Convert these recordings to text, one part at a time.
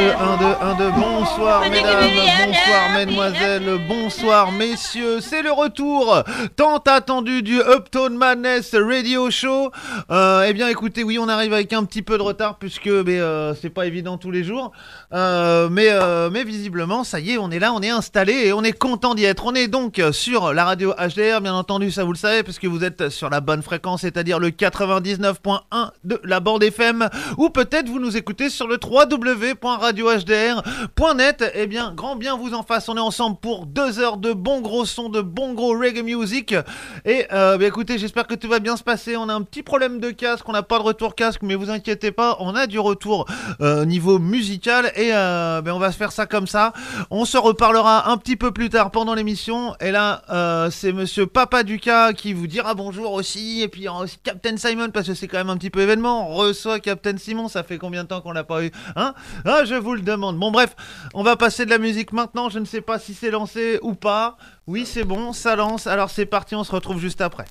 1, 2. Bonsoir mesdames, bonsoir mesdemoiselles, bonsoir messieurs. C'est le retour tant attendu du Uptown Madness Radio Show. Eh bien écoutez, oui, on arrive avec un petit peu de retard puisque c'est pas évident tous les jours. Mais visiblement, ça y est, on est là, on est installé et on est content d'y être. On est donc sur la radio HDR, bien entendu, ça vous le savez, puisque vous êtes sur la bonne fréquence, c'est-à-dire le 99.1 de la bande FM, ou peut-être vous nous écoutez sur le www.radiohdr.net. Eh bien, grand bien vous en fasse, on est ensemble pour 2 heures de bon gros son, de bon gros reggae music. Et écoutez, j'espère que tout va bien se passer. On a un petit problème de casque, on n'a pas de retour casque, mais vous inquiétez pas, on a du retour niveau musical. Et on va se faire ça comme ça. On se reparlera un petit peu plus tard pendant l'émission. Et là, c'est monsieur Papa Duca qui vous dira bonjour aussi. Et puis il y aura aussi Captain Simon, parce que c'est quand même un petit peu événement. On reçoit Captain Simon, ça fait combien de temps qu'on l'a pas eu, hein? Ah, je vous le demande. Bon bref, on va passer de la musique maintenant. Je ne sais pas si c'est lancé ou pas. Oui, c'est bon, ça lance. Alors c'est parti, on se retrouve juste après.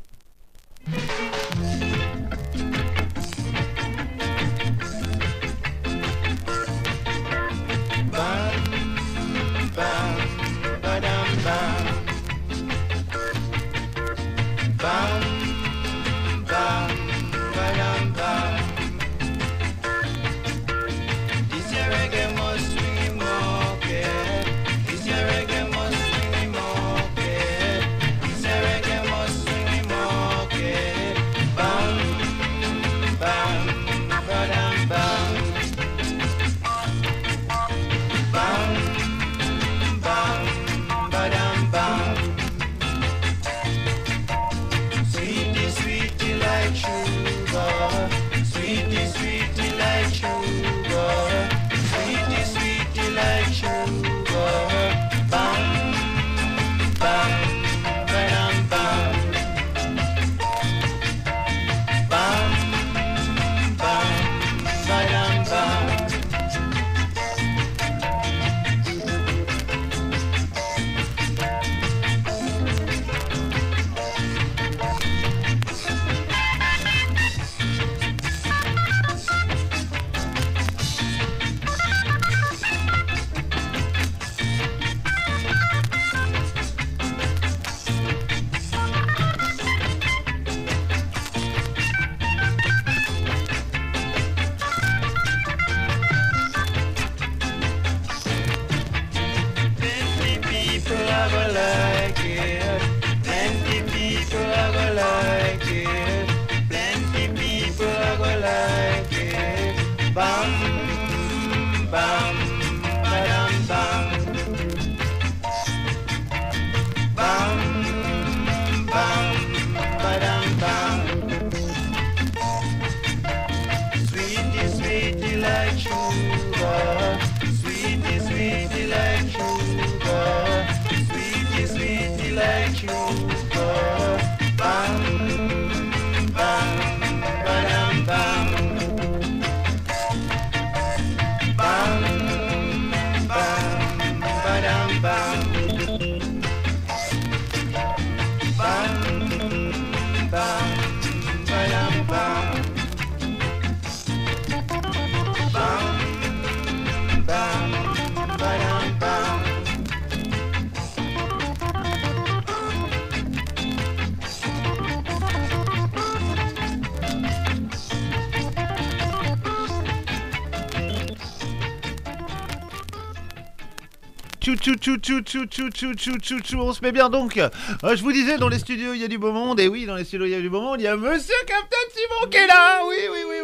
On se met bien donc. Je vous disais, dans les studios il y a du beau monde. Et oui, dans les studios il y a du beau monde. Il y a monsieur Captain Simon qui est là. Oui.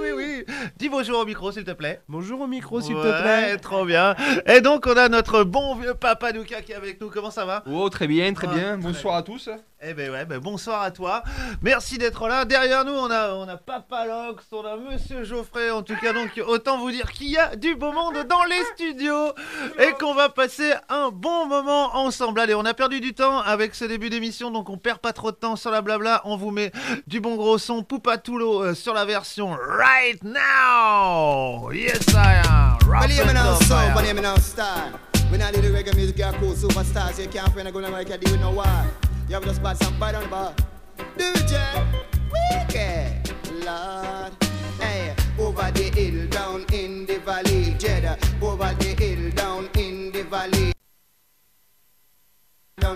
Dis bonjour au micro s'il te plaît. Bonjour au micro s'il te plaît. Trop bien. Et donc on a notre bon vieux Papa Duca qui est avec nous. Comment ça va? Oh, très bien. Bonsoir à tous. Eh ben bonsoir à toi. Merci d'être là. Derrière nous, on a Papa Lox, on a Monsieur Geoffrey. En tout cas, donc autant vous dire qu'il y a du beau monde dans les studios et qu'on va passer un bon moment ensemble. Allez, on a perdu du temps avec ce début d'émission, donc on perd pas trop de temps sur la blabla. On vous met du bon gros son Poupatulo sur la version Right Now. Yes, I am. We not do the reggae music, you're cool superstars. You can't find a good America, deal with no war. You have just bad some bite on the bar. Do it, Jack. Wicked, Lord. Hey, over the hill, down in the valley, Jeddah. Over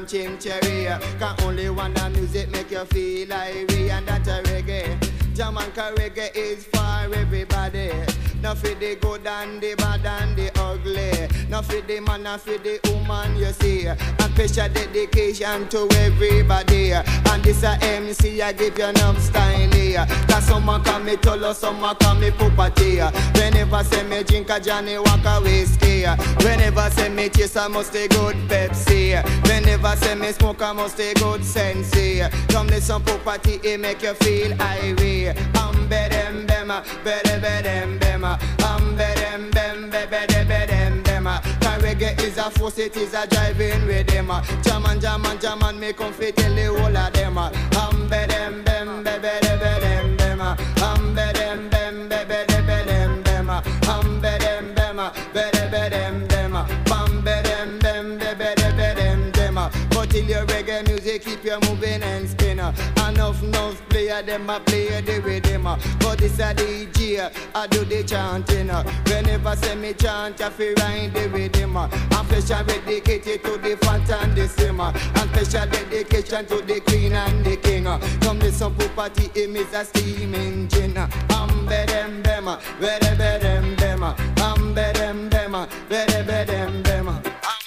from Chim Cherry. Can only one the music make you feel irie, and that's a reggae. Jamaica reggae is for everybody. Not for the good and the bad and the ugly. Not for the man and for the woman, you see. And special dedication to everybody. And this a MC, I give you enough style here. Cause someone call me Tolo, someone call me Pupati. Whenever say me drink a Johnny Walker whiskey. Whenever say me chase, I must a good Pepsi. Whenever say me smoke, I must a good Sensi. Come listen Pupati, it make you feel irie. Bedem bema, bede bedem bema, bedem bem, bede bedem bema. Cause reggae is a force, it is a driving rhythm. Jaman, jaman, jaman, me come fit tell the whole of them. Bedem bem, bede bedem bema, bedem bem, bede bedem bema, bedem bema, bede bedem bema, bedem bem, bede bedem bema. But till your reggae music keep you moving and spinning. Enough player, them a play the rhythm. But this a DJ, I do the chanting. Whenever say me chant, I feel rhyme the rhythm. I'm special dedicated to the fat and the simmer. And special dedication to the queen and the king. Come listen to party, him is a steam engine. Bedem bema, bede bedem bema, bedem bema, bede bedem bema,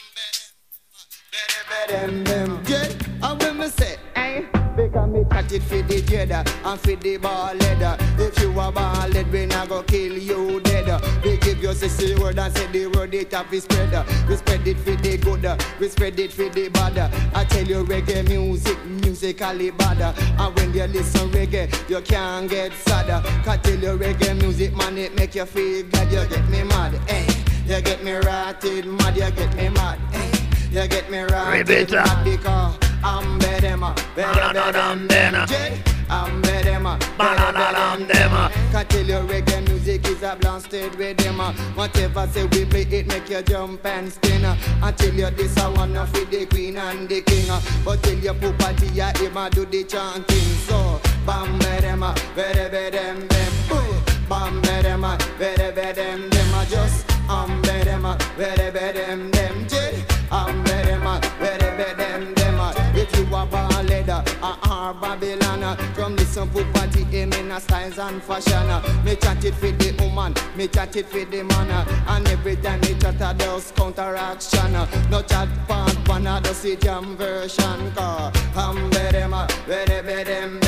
bede bedem bema. Yeah, and when me say, eh? Because me chat it for the jada and for the ball leather. If you a ball lead, we not go kill you dead. We give you 60 word and say the word it have is spread. We spread it for the good, we spread it for the bad. I tell you reggae music, musically bad. And when you listen reggae, you can't get sad. Cause tell you reggae music, man, it make you feel glad. You get me mad, eh? You get me ratted mad, you get me mad, eh? You get me ratted mad because I'm bedema, bedem, I'm bedema, bedem. Can't tell you reggae music is a blasted rhythm. Whatever say we play it make you jump and spin. I tell you this I wanna for the queen and the king. But tell you Pupati ya him a do the chanting. So bam bedema, bedem, bam bedema, bedem. Just bedema, bedem, bedema, bedem. If you a ball leader, Babylon, come listen for party, aim in a styles and fashion. Me chat it for the woman, me chat it for the man. And every time me chat a does counteraction. No chat part one, I do see jam version. Cause bedema, bedem,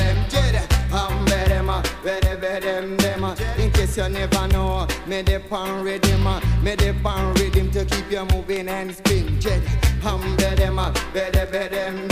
bedem. In case you never know, me the pan rhythm to keep you moving and spin. Bedema, bedem,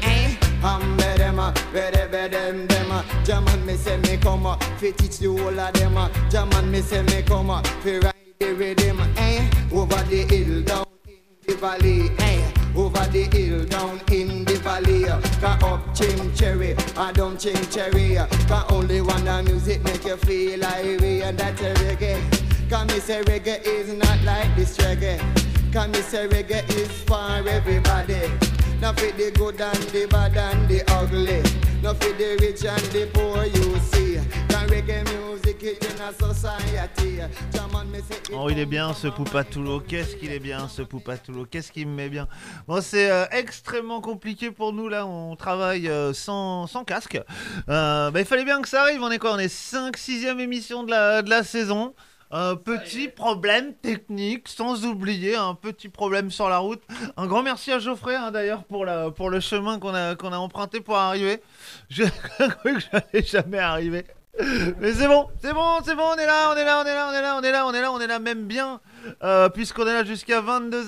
bedema, bedem. Jaman me say me come up, fi teach the whole of them. Jaman me say me come up, fi ride the rhythm. Over the hill, down in the valley. Over the hill, down in the valley. Cause up Chim Cherry, I don't Chim Cherry. Cause only one the music make you feel irie, and that's a reggae. Cause me say reggae is not like this reggae. Cause me say reggae is for everybody. Not for the good and the bad and the ugly. Not for the rich and the poor, you see. Cause reggae music is in a society. Oh, il est bien ce Poupatoulo. Qu'est-ce qu'il est bien ce Poupatoulo. Qu'est-ce qu'il me met bien. Bon, c'est extrêmement compliqué pour nous là. On travaille sans casque. Il fallait bien que ça arrive. On est quoi? On est 5-6e émission de la saison. Petit problème technique, sans oublier un petit problème sur la route. Un grand merci à Geoffrey d'ailleurs pour le chemin qu'on a emprunté pour arriver. J'ai cru que j'allais jamais arriver. Mais c'est bon, on est là même bien. Puisqu'on est là jusqu'à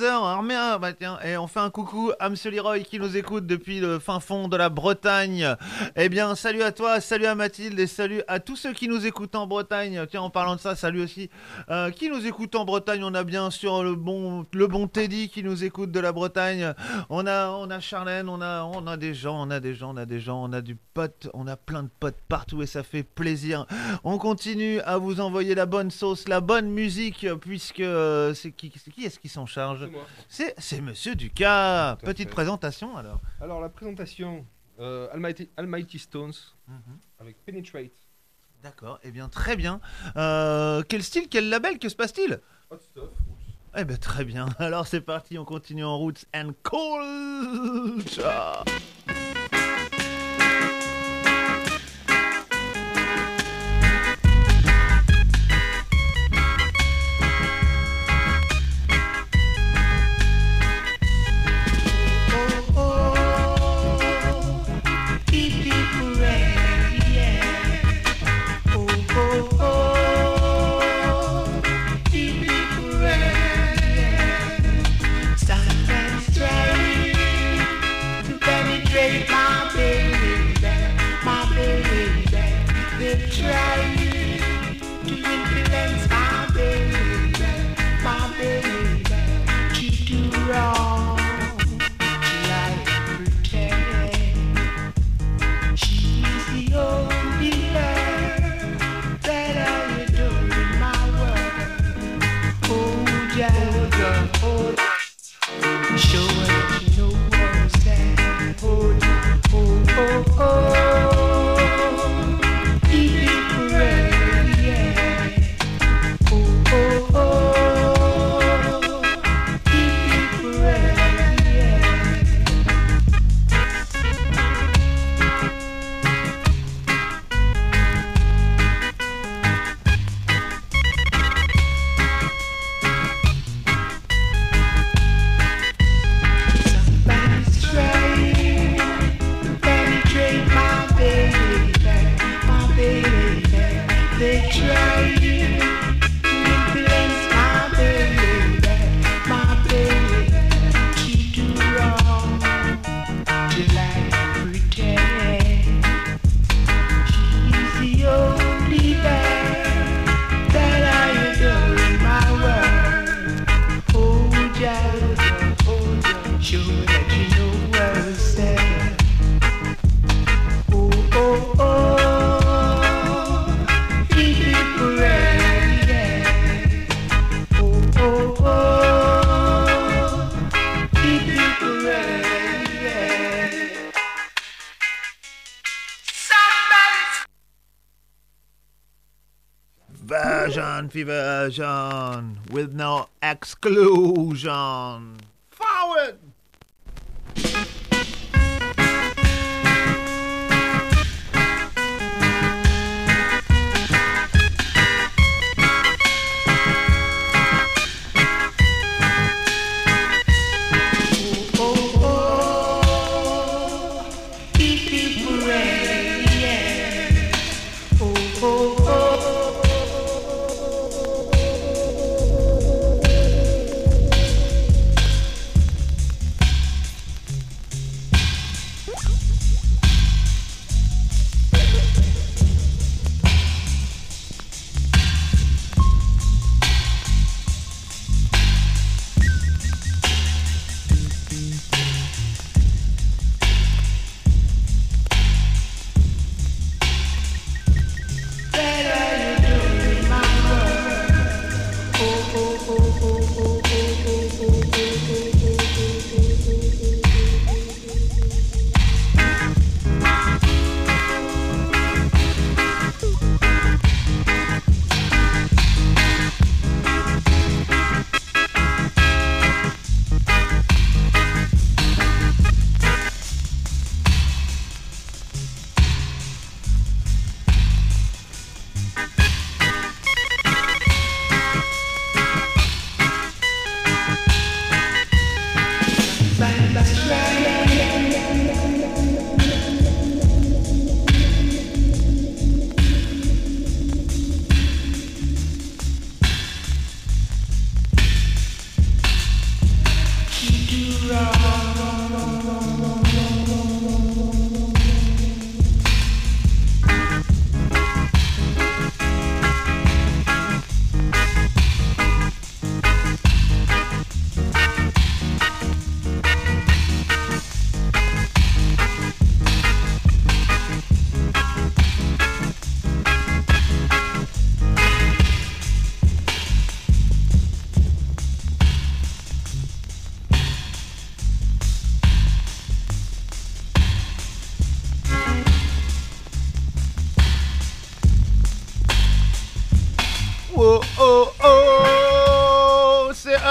22h, et on fait un coucou à Monsieur Leroy qui nous écoute depuis le fin fond de la Bretagne. Eh bien, salut à toi, salut à Mathilde et salut à tous ceux qui nous écoutent en Bretagne. Tiens, en parlant de ça, salut aussi qui nous écoute en Bretagne. On a bien sûr le bon Teddy qui nous écoute de la Bretagne. On a Charlène, on a des gens, on a du pote, on a plein de potes partout et ça fait plaisir. On continue à vous envoyer la bonne sauce, la bonne musique, puisque c'est qui est-ce qui s'en charge? C'est moi. C'est Monsieur Ducas. Petite présentation alors. Alors la présentation, Almighty Stones avec Penetrate. D'accord, eh bien très bien. Quel style, quel label, que se passe-t-il? Hot Stuff. Eh ben très bien. Alors c'est parti, on continue en Roots and Culture. Version with no exclusion. Forward!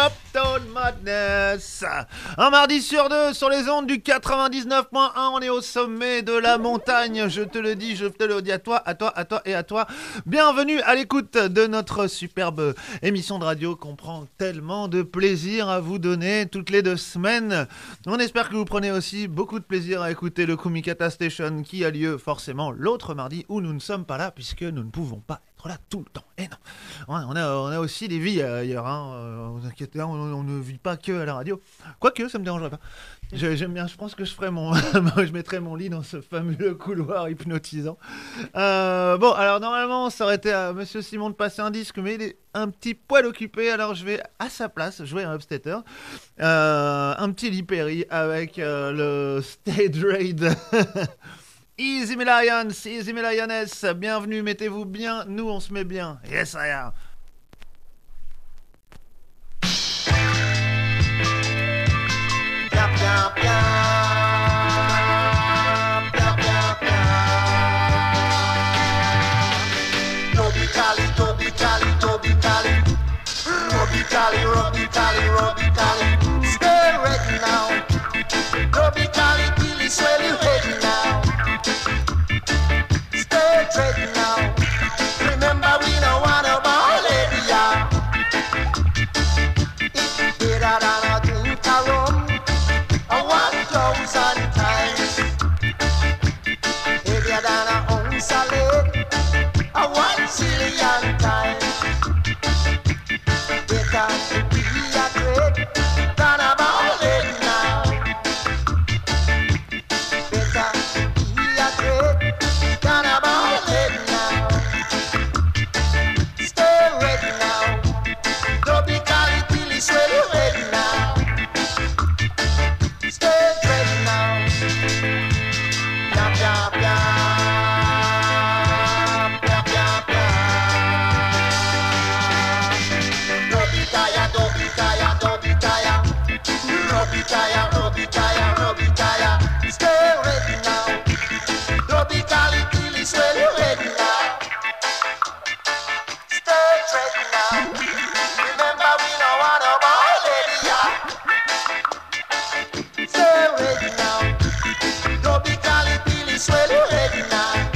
Uptown Madness. Un mardi sur deux, sur les ondes du 99.1, on est au sommet de la montagne. Je te le dis, je te le dis à toi et à toi. Bienvenue à l'écoute de notre superbe émission de radio qu'on prend tellement de plaisir à vous donner toutes les 2 semaines. On espère que vous prenez aussi beaucoup de plaisir à écouter le Kumikata Station qui a lieu forcément l'autre mardi où nous ne sommes pas là puisque nous ne pouvons pas être là tout le temps. Et non, on a aussi des vies ailleurs. Vous inquiétez, on ne vit pas que à la radio. Quoique, ça me dérangerait pas. J'aime bien, je pense que je ferai je mettrai mon lit dans ce fameux couloir hypnotisant. Bon, alors normalement, ça aurait été à Monsieur Simon de passer un disque, mais il est un petit poil occupé, alors je vais à sa place jouer un upstater. Un petit Lee Perry avec le Stage Raid. Easy me Lions, Easy me Lioness, bienvenue, mettez-vous bien, nous on se met bien. Yes I am. Robbie Cali, stay ready now. Robbie Cali, Billy, swell you ready now. Stay ready now. Remember we don't want a ball area. It's better than a drink of rum 1,000 times. Heavier than a ounce of lead 1 zillion times. Better to be a great than a ball area now. Better to be a great than a ball area now. Stay ready now. Don't be cali till it's ready, ready now. Stay ready now. Yap, yap, yap. Yap, yap, yap. Don't be tired, don't be tired, don't be tired. Don't be tired, don't be tired, don't be tired. Stay ready now. Don't be cali till it's ready, ready now. Stay ready now. Remember we don't want no more lady, yeah. Stay ready now. Don't be cali till it's ready, ready now.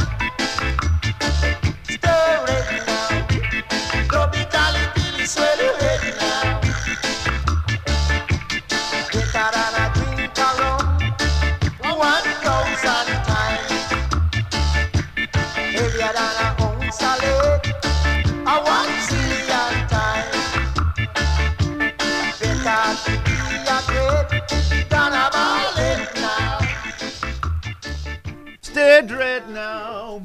Stay ready now. Don't be cali till it's ready, ready now. Better than a drink of rum 1,000 times. Heavier than a ounce of lead 1 zillion times. Better to be a great than a ball now. Stay dread now.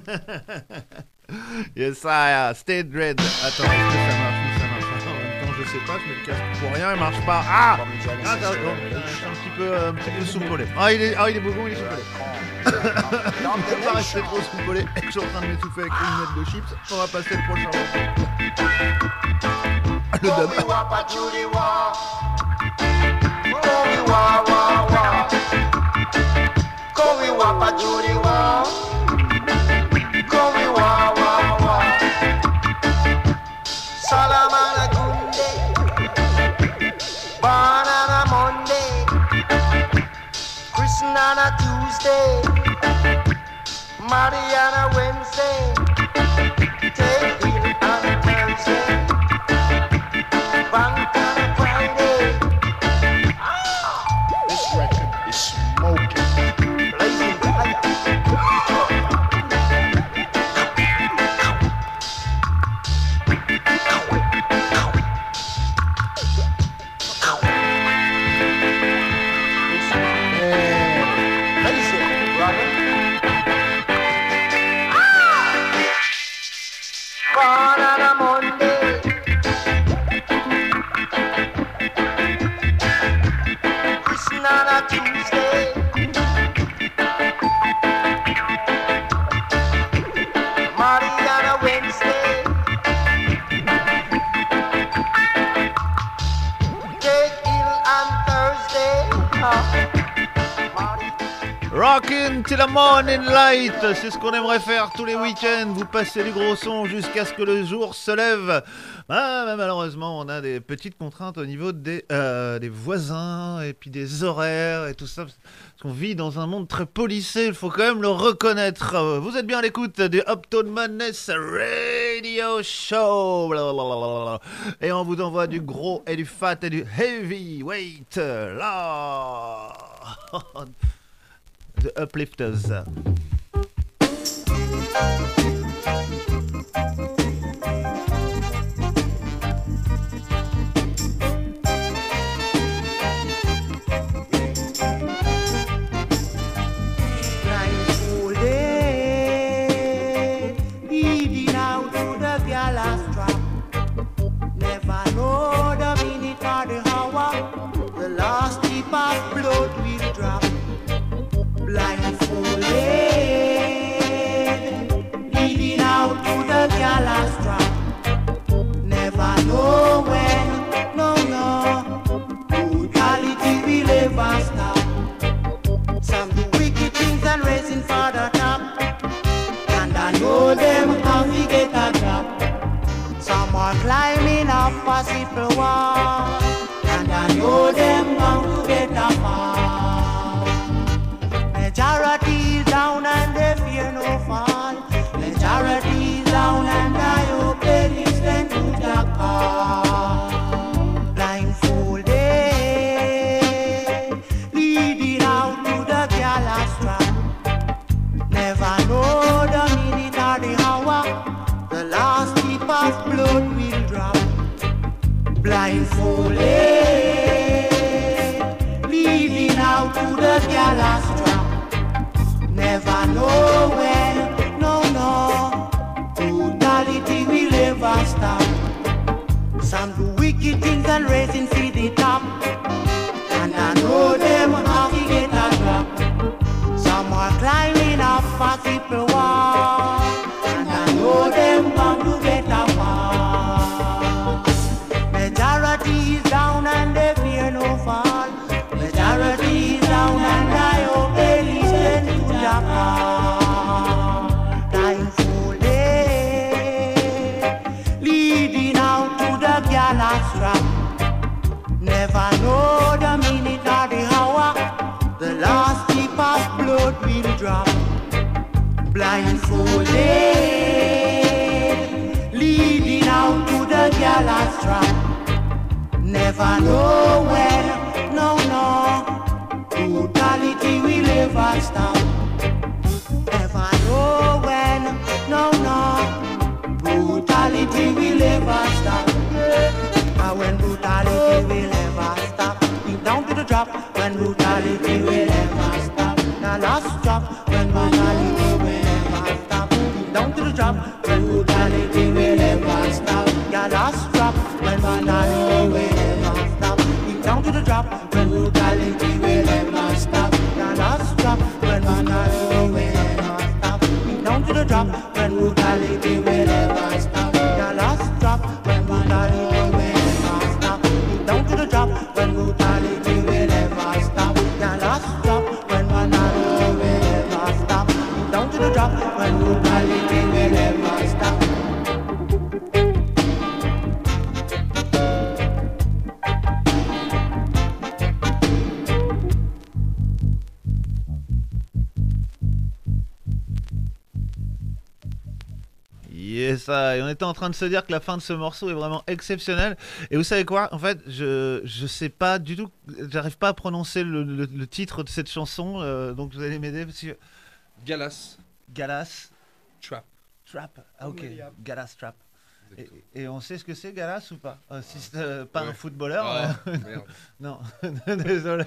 Yes I am. Stay dread. Attends, est-ce que ça marche? Oui, ça marche. Attends, en même temps, je sais pas, je mets le casque pour rien, il marche pas. Ah, attends, un petit peu sous-collé. Ah, il est bougon, il est sous-collé. On ne peut pas rester trop sous-collé. Je suis en train de m'étouffer avec une miette de chips. On va passer le prochain morceau. Le dub. Salamana Gunde, Banana Monday, Christnana Tuesday, Mariana Wednesday, Take Bill on Thursday, Bank Friday. This record is smoking, blazing fire. Banana Monday, Christnana Tuesday, Mariana Wednesday, Rockin' till the morning light, c'est ce qu'on aimerait faire tous les week-ends. Vous passez du gros son jusqu'à ce que le jour se lève. Ah, malheureusement, on a des petites contraintes au niveau des voisins et puis des horaires et tout ça. Parce qu'on vit dans un monde très policé, il faut quand même le reconnaître. Vous êtes bien à l'écoute du Uptown Madness Radio Show. Blablabla. Et on vous envoie du gros et du fat et du heavy weight. Là. The Uplifters. Climbing up possible wall, and I know them bound to get a fall. Majority is down and they fear no fall. Majority is down and I hope they listen to the call. Blindfolded, leading out to the gallows trap. Never know the minute or the hour, the last drip of blood will drop. Blindfolded, leading out to the gallows trap. Never know when, no, brutality will ever stop. Some do wicked things and raising to the top, and I know them how to get a drop. Some are climbing up possible wall, and I know them bound to get a fall. Majority is down and they fear no fall. Majority is down and I hope they listen to the call. Blindfolded, leading out to the gallows trap. Never know the minute or the hour, the last drip of blood will drop. Blindfolded, leading out to the gallows trap. Never know when, no, brutality will ever stop. Never know when, no, brutality will ever stop. And when brutality will ever stop, deep down to the drop. When brutality will ever stop, the last drop. When brutality will ever stop, deep down to the drop. When brutality will ever stop, the last drop. When brutality will ever stop, deep down to the drop. When brutality will ever stop, the last drop. When brutality will ever stop, deep down to the drop. When brutality will ever stop, the last drop. When brutality will ever stop, deep down to the drop. When brutality will ever stop, the last drop. When brutality will ever stop, deep down to the drop. When brutality will ever stop. Et ça, et on était en train de se dire que la fin de ce morceau est vraiment exceptionnelle. Et vous savez quoi? En fait, je sais pas du tout, j'arrive pas à prononcer le titre de cette chanson, donc vous allez m'aider parce que... Galas Galas Trap. Trap. Ah ok, Galas Trap. Exactement. Et on sait ce que c'est Galas ou pas? Si c'est pas un footballeur. Ah, merde. Non, désolé.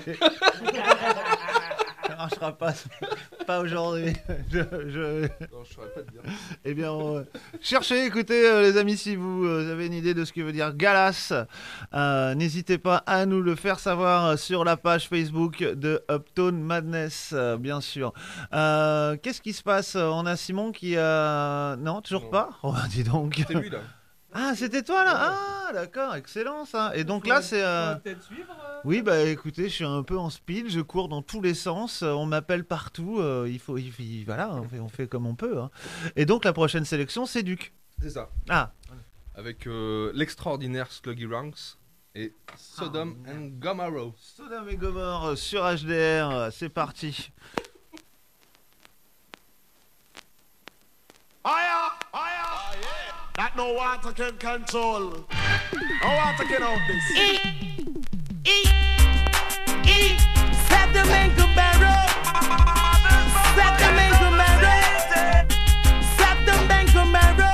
Ça marchera pas aujourd'hui. Non, je saurais pas te dire. Eh bien, cherchez, écoutez, les amis, si vous avez une idée de ce que veut dire Galas, n'hésitez pas à nous le faire savoir sur la page Facebook de Uptown Madness, bien sûr. Qu'est-ce qui se passe? On a Simon qui a... Non, toujours Non. pas? Oh, dis donc. C'est lui là. Ah, c'était toi là? Ah, Ah d'accord, excellent ça. Et donc là c'est... peut-être suivre. Oui bah écoutez, je suis un peu en speed, je cours dans tous les sens, on m'appelle partout, voilà, on fait comme on peut. Hein. Et donc la prochaine sélection c'est Duke. C'est ça. Ah. Avec l'extraordinaire Sluggy Ranks et Sodom and Gomorrah. Sodom et Gomorrah sur HDR, c'est parti. Higher, higher, that no water can control. No water can out this. Set the man go barrel. Set the man go barrel. Set the man go barrel.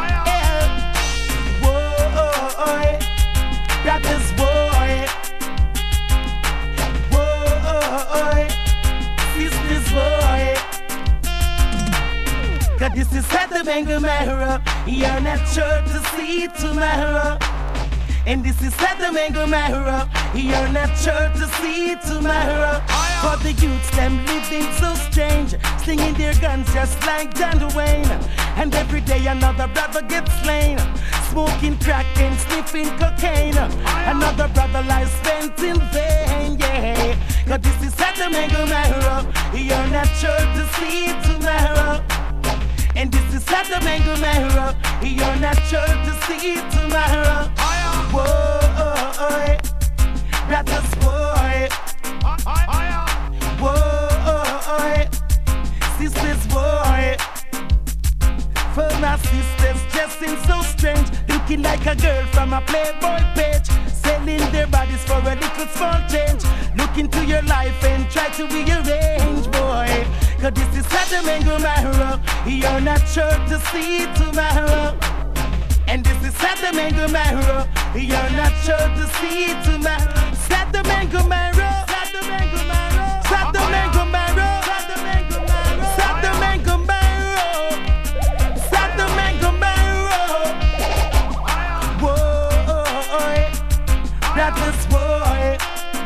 Boy, brothers, boy. Boy, sisters, boy. Cause this is set the man go barrel. You're not sure to see tomorrow. And this is set the man go marrow. You're not sure to see tomorrow. For the youths, them living so strange, slinging their guns just like John Dwayne. And every day another brother gets slain, smoking crack and sniffing cocaine. Another brother lies spent in vain, yeah. Cause this is set the man go marrow. You're not sure to see tomorrow. And this is set the man go marrow. You're not sure to see tomorrow. Boy, brothers, boy. Boy, sisters, boy. For my sisters dressing so strange, looking like a girl from a Playboy page, selling their bodies for a little small change. Look into your life and try to rearrange, boy. Cause this is Sodom and Gomorrah. You're not sure to see tomorrow. And this is Sodom and Gomorrah. You're not sure to see tomorrow. Sodom and Gomorrah. Sodom and Gomorrah. Sodom and Gomorrah. Sodom and Gomorrah. Sodom and Gomorrah. Sodom and Gomorrah. Boy, brothers, boy.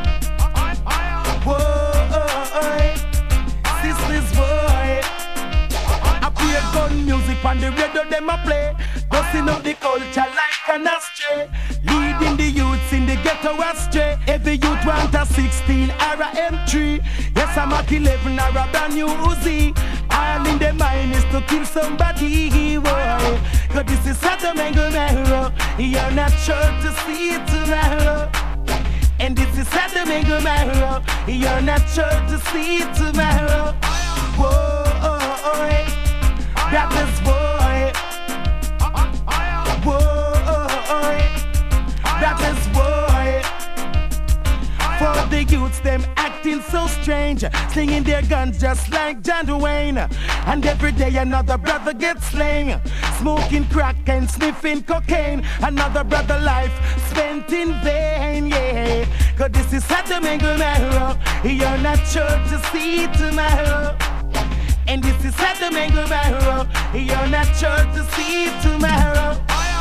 Boy, sisters, boy. I play gun music on the radio, them a play. Busting up the culture like an astray, leading the youths in the ghetto astray. Every youth want a 16 or a M3. Yes, I'm a 11 or a brand new Uzi. All in the mind is to kill somebody, boy. Cause this is Sodom and Gomorrah. You're not sure to see it tomorrow. And this is Sodom and Gomorrah. You're not sure to see it tomorrow. Boy, brothers, boy. Boy, brothers, boy. For the youths, them acting so strange, slinging their guns just like John Dwayne. And every day another brother gets slain, smoking crack and sniffing cocaine. Another brother life spent in vain, yeah. Cause this is Sodom and Gomorrah. You're not sure to see tomorrow. And this is Sodom and Gomorrah. You're not sure to see tomorrow.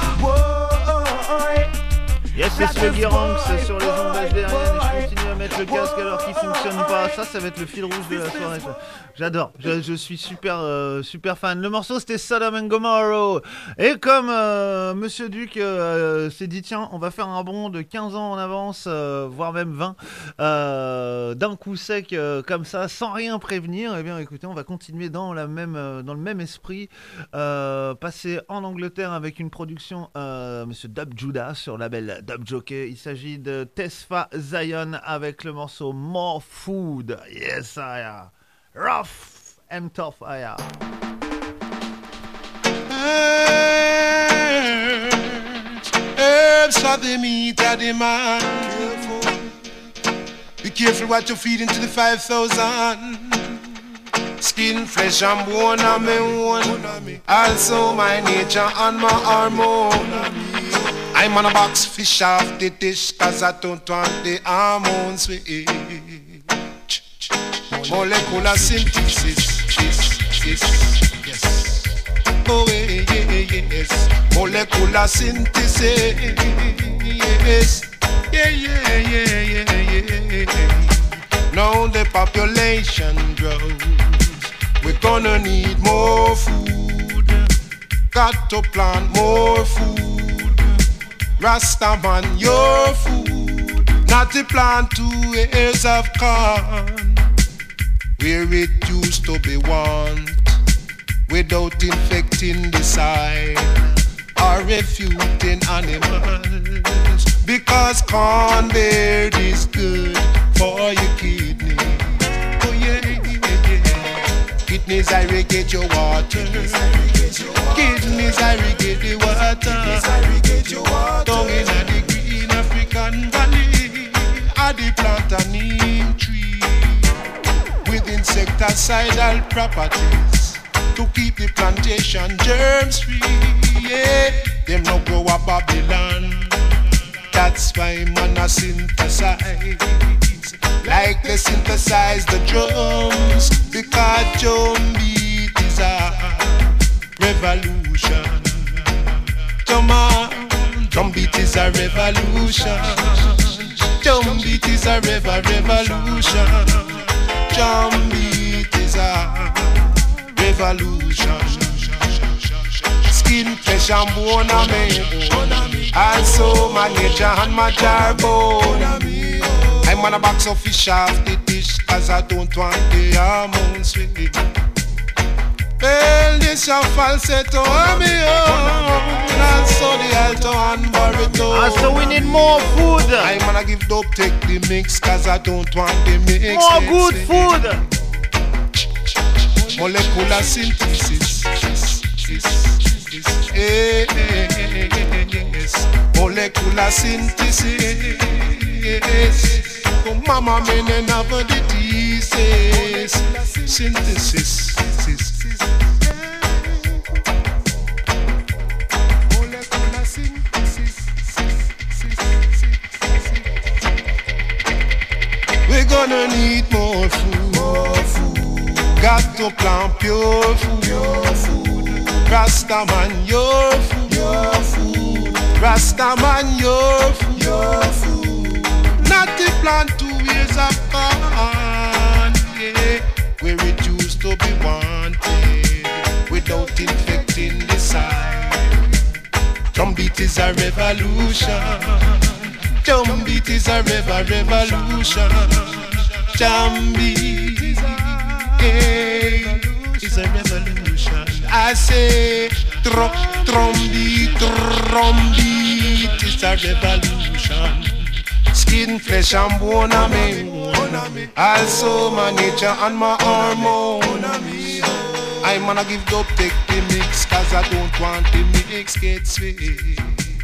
Boy, Yes, c'est Sluggy Ranks sur les ondes HDR. Je continue à mettre le casque alors qu'il fonctionne pas. Ça va être le fil rouge de la soirée. J'adore. Je suis super fan. Le morceau c'était Sodom and Gomorrah. Et comme Monsieur Duc s'est dit tiens, on va faire un bond de 15 ans en avance, voire même 20, d'un coup sec comme ça, sans rien prévenir. Eh bien, écoutez, on va continuer dans le même esprit. Passer en Angleterre avec une production Monsieur Dub Judah sur label Dub Jockey. Il s'agit de Tesfa Zion avec le morceau More Food. Yes, I am. Rough and tough, I am. Herbs for the meat of the man. Be careful what you feed into the 5,000. Skin, flesh and bone are my own. Also my nature and my hormone. I'm on a box fish off the dish, cause I don't want the hormones we eat. Molecular synthesis, yes. Oh yes, molecular synthesis, yes. Yeah. Now the population grows, we're gonna need more food. Got to plant more food. Rastaman, your food, not to plant 2 acres of corn, where it used to be one, without infecting the soil or refuting animals, because corn beard is good for your kidneys. Oh yeah, yeah, yeah. Kidneys irrigate your water. Kidneys irrigate the water. Down in the green African valley, are the plantain tree with insecticidal properties to keep the plantation germs free. Yeah, them no grow a Babylon. That's why man a synthesize, like they synthesize the drums, because drum beat is a revolution. Come on, drum beat is a revolution. Drum beat is a revolution. Drum beat is a revolution. Skin, flesh and bone of me, also my nature and my jawbone. I'm on a box of fish off the dish, cause I don't want the hormones sweet. Well, this a falsetto on me own, and so the alto and baritone. So we need more food. I'm gonna give dope, take the mix, cause I don't want the mix. More good food. Molecular synthesis. Yes. Molecular synthesis. Mama men never the thesis. Synthesis. Molecular synthesis. We're gonna need more food. Got to plant pure food. Rastaman, your food. Rastaman, your food. Not to plant 2 years of corn, yeah, where it used to be wanted, without infecting the soil. Drum beat is a revolution. Drum beat is a revolution. Drum beat, yeah, is a revolution. I say drum beat is a revolution. Skin, flesh and bone of me, also my nature and my hormone. I'm gonna give dope, take the mix, cause I don't want the mix get sweet.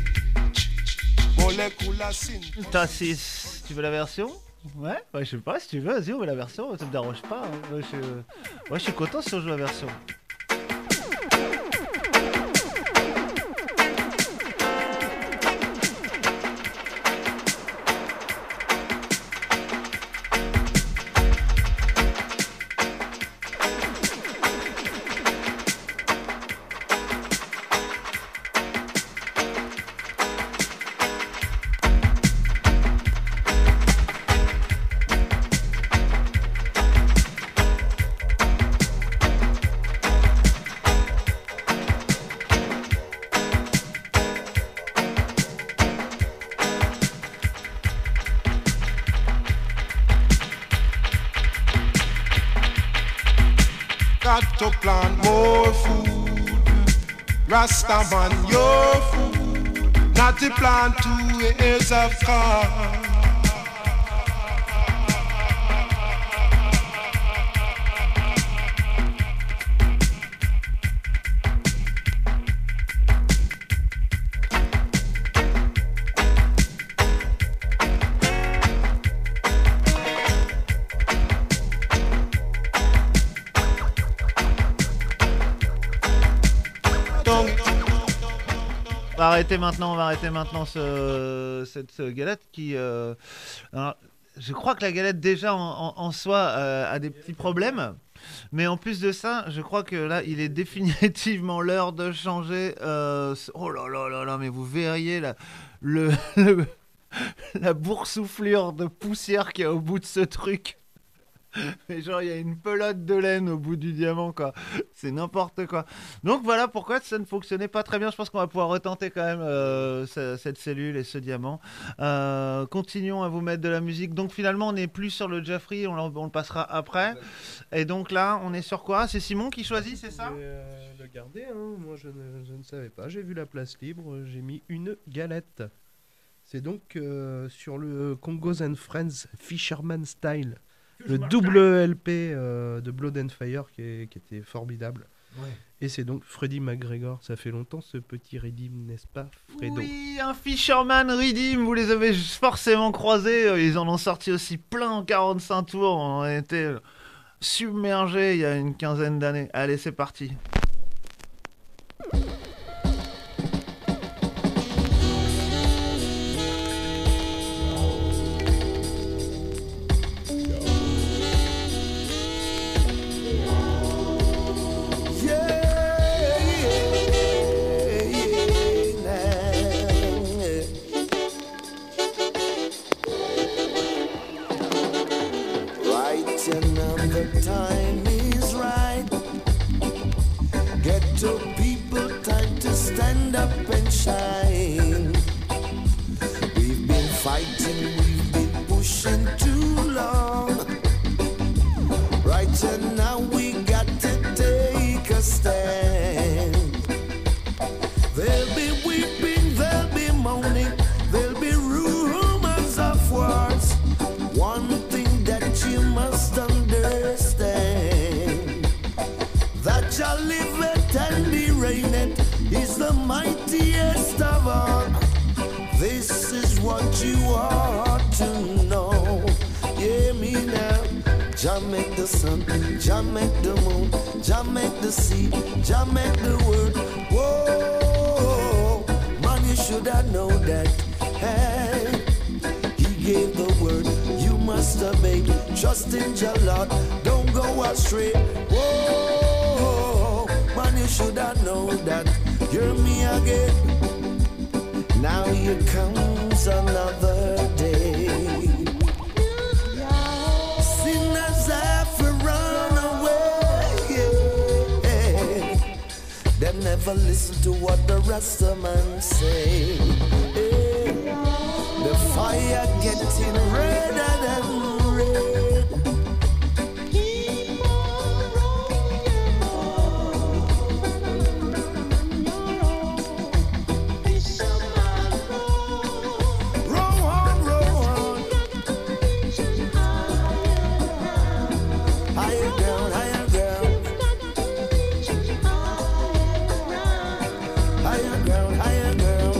Molecular synthesis. T'as 6. Tu veux la version? Ouais, je sais pas, si tu veux, vas-y, on veut la version, ça me dérange pas. Hein. Je suis content si on joue la version. Got to plant more food. Rastaman, your food. Not to plant 2 acres of corn. On va arrêter maintenant cette galette qui... alors, je crois que la galette déjà en soi a des petits problèmes. Mais en plus de ça, je crois que là, il est définitivement l'heure de changer. Oh là là là là, mais vous verriez la boursouflure de poussière qu'il y a au bout de ce truc. Mais genre, il y a une pelote de laine au bout du diamant, quoi. C'est n'importe quoi. Donc voilà pourquoi ça ne fonctionnait pas très bien. Je pense qu'on va pouvoir retenter quand même cette cellule et ce diamant. Continuons à vous mettre de la musique. Donc finalement, on n'est plus sur le Jeffrey, on le passera après. Et donc là, on est sur quoi? C'est Simon qui choisit, c'est ça? Le garder, hein. Moi je ne savais pas. J'ai vu la place libre, j'ai mis une galette. C'est donc sur le Congos and Friends Fisherman Style. Le double LP de Blood and Fire qui était formidable. Ouais. Et c'est donc Freddie McGregor. Ça fait longtemps ce petit Redeem, n'est-ce pas, Fredo? Oui, un Fisherman Redeem, vous les avez forcément croisés. Ils en ont sorti aussi plein en 45 tours. On a été submergés il y a une quinzaine d'années. Allez, c'est parti. Jah make the sun, Jah make the moon, Jah make the sea, Jah make the world. Whoa, man, you should have known that. Hey, He gave the word, you must obey. Trust in Jah Lord, don't go astray. Whoa, man, you should have known that. Hear me again. Now here comes another day. Never listen to what the Rasta man say. Hey, the fire getting redder than red. Keep on roll on, roll on. Higher ground, higher ground. Higher ground, higher ground.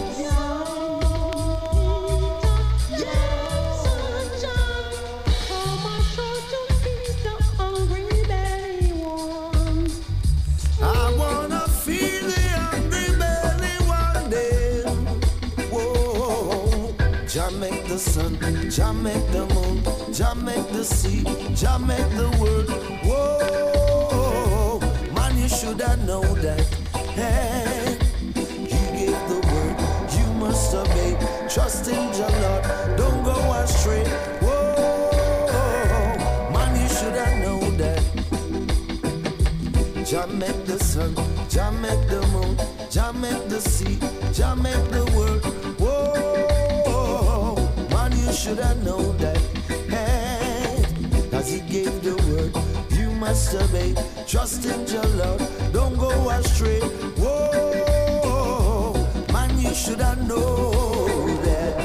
I wanna feel the hungry belly one day. Whoa, Jah make the sun, Jah make the moon, Jah make the sea, Jah make the world. Whoa, man, you should have known that. Hey, the word, you must obey. Trust in Jah Lord, don't go astray. Whoa, man, you should have known that. Jah make the sun, Jah make the moon, Jah make the sea, Jah make the world. Whoa, man, you should have known that. Hey, as He gave the word, you must obey. Trust in Jah Lord, don't go astray. Whoa, man, you should have known that.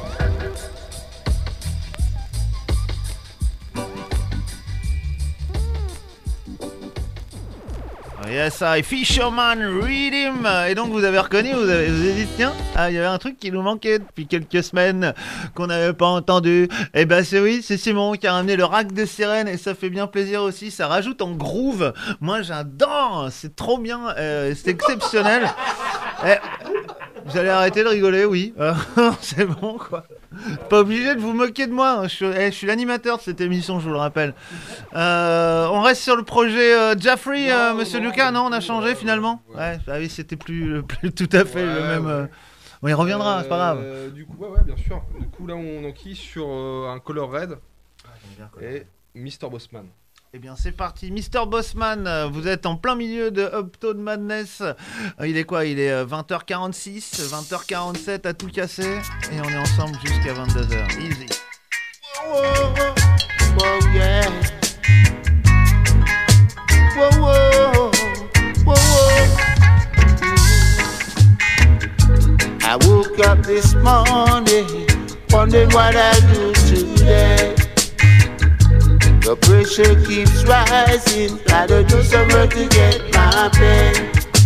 Yes, I Fisherman Redeem. Et donc vous avez reconnu, vous avez dit tiens, il y avait un truc qui nous manquait depuis quelques semaines qu'on n'avait pas entendu. Et ben c'est Simon qui a ramené le rack de sirène et ça fait bien plaisir aussi. Ça rajoute en groove. Moi j'adore, c'est trop bien, c'est exceptionnel. Vous allez arrêter de rigoler, oui. C'est bon quoi. Pas obligé de vous moquer de moi. Je suis l'animateur de cette émission, je vous le rappelle. On reste sur le projet Jeffrey, Monsieur Lucas. Non, on a changé finalement. Ouais, ah oui, c'était plus tout à fait le même. Bon, il reviendra, c'est pas grave. Du coup, ouais, bien sûr. Du coup, là, on enquille sur un color red. Et Mr. Bossman. Eh bien c'est parti, Mr. Bossman, vous êtes en plein milieu de Uptown Madness. Il est quoi? Il est 20h46, 20h47 à tout casser. Et on est ensemble jusqu'à 22h. Easy. Whoa, whoa, yeah. Whoa, whoa, whoa, whoa. I woke up this morning, wondering what I do today. The pressure keeps rising, gotta do some work to get my pay.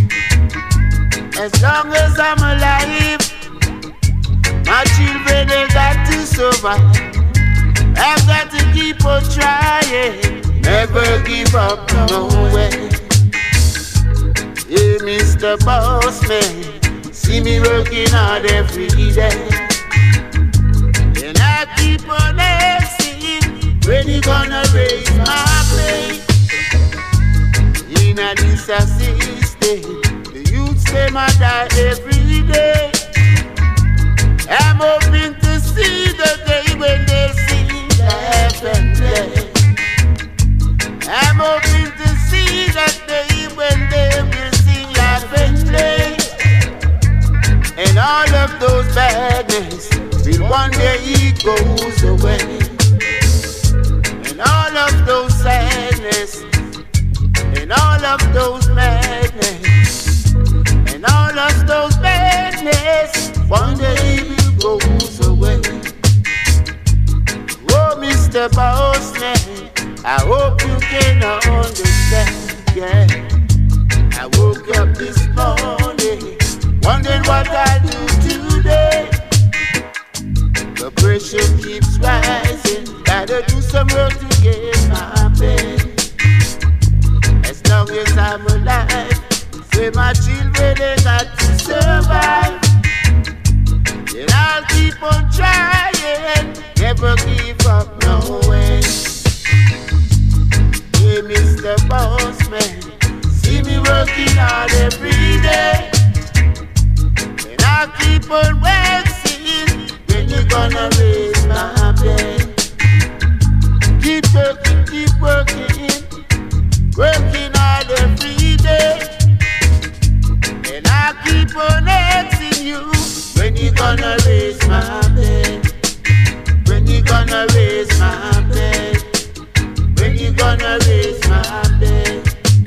As long as I'm alive, my children they got to survive. I've got to keep on trying, never give up, no way. Yeah, Mr. Bossman, see me working hard every day. And I keep on asking, when you gonna raise my pay? In a this system, the youths say my die every day. I'm hoping to see the day when they sing, laugh and play. I'm hoping to see that day when they will sing, laugh and play. And all of those badness will one day it goes away. And all of those sadness, and all of those madness, and all of those badness, one day it goes away. Oh, Mr. Bossman, I hope you can understand, yeah. I woke up this morning, wondering what I do today. The pressure keeps rising, gotta do some work to get my pay. As long as I'm alive, say my children they got to survive. Then I'll keep on trying, never give up, no way. Hey, Mr. Bossman, see me working hard every day. And I'll keep on waxing, when you gonna raise my pay? Keep working, working hard every day. And I'll keep on asking you, when you gonna raise my pay? When you gonna raise my pay? When you gonna raise my pay?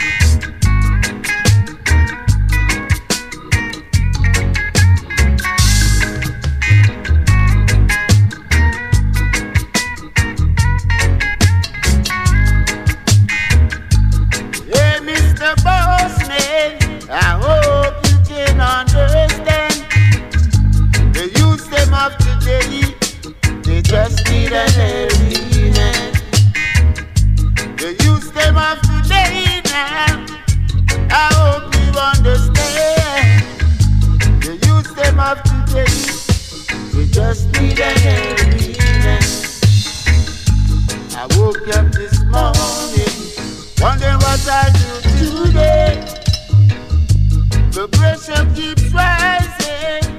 Hey, Mr. Bossman, I hope you can understand. The youth them of today, they just need an helping hand. The youth them of today now, I hope you understand. The youth them of today, they just need an helping hand. I woke up this morning, wondering what I do today. The pressure keeps rising.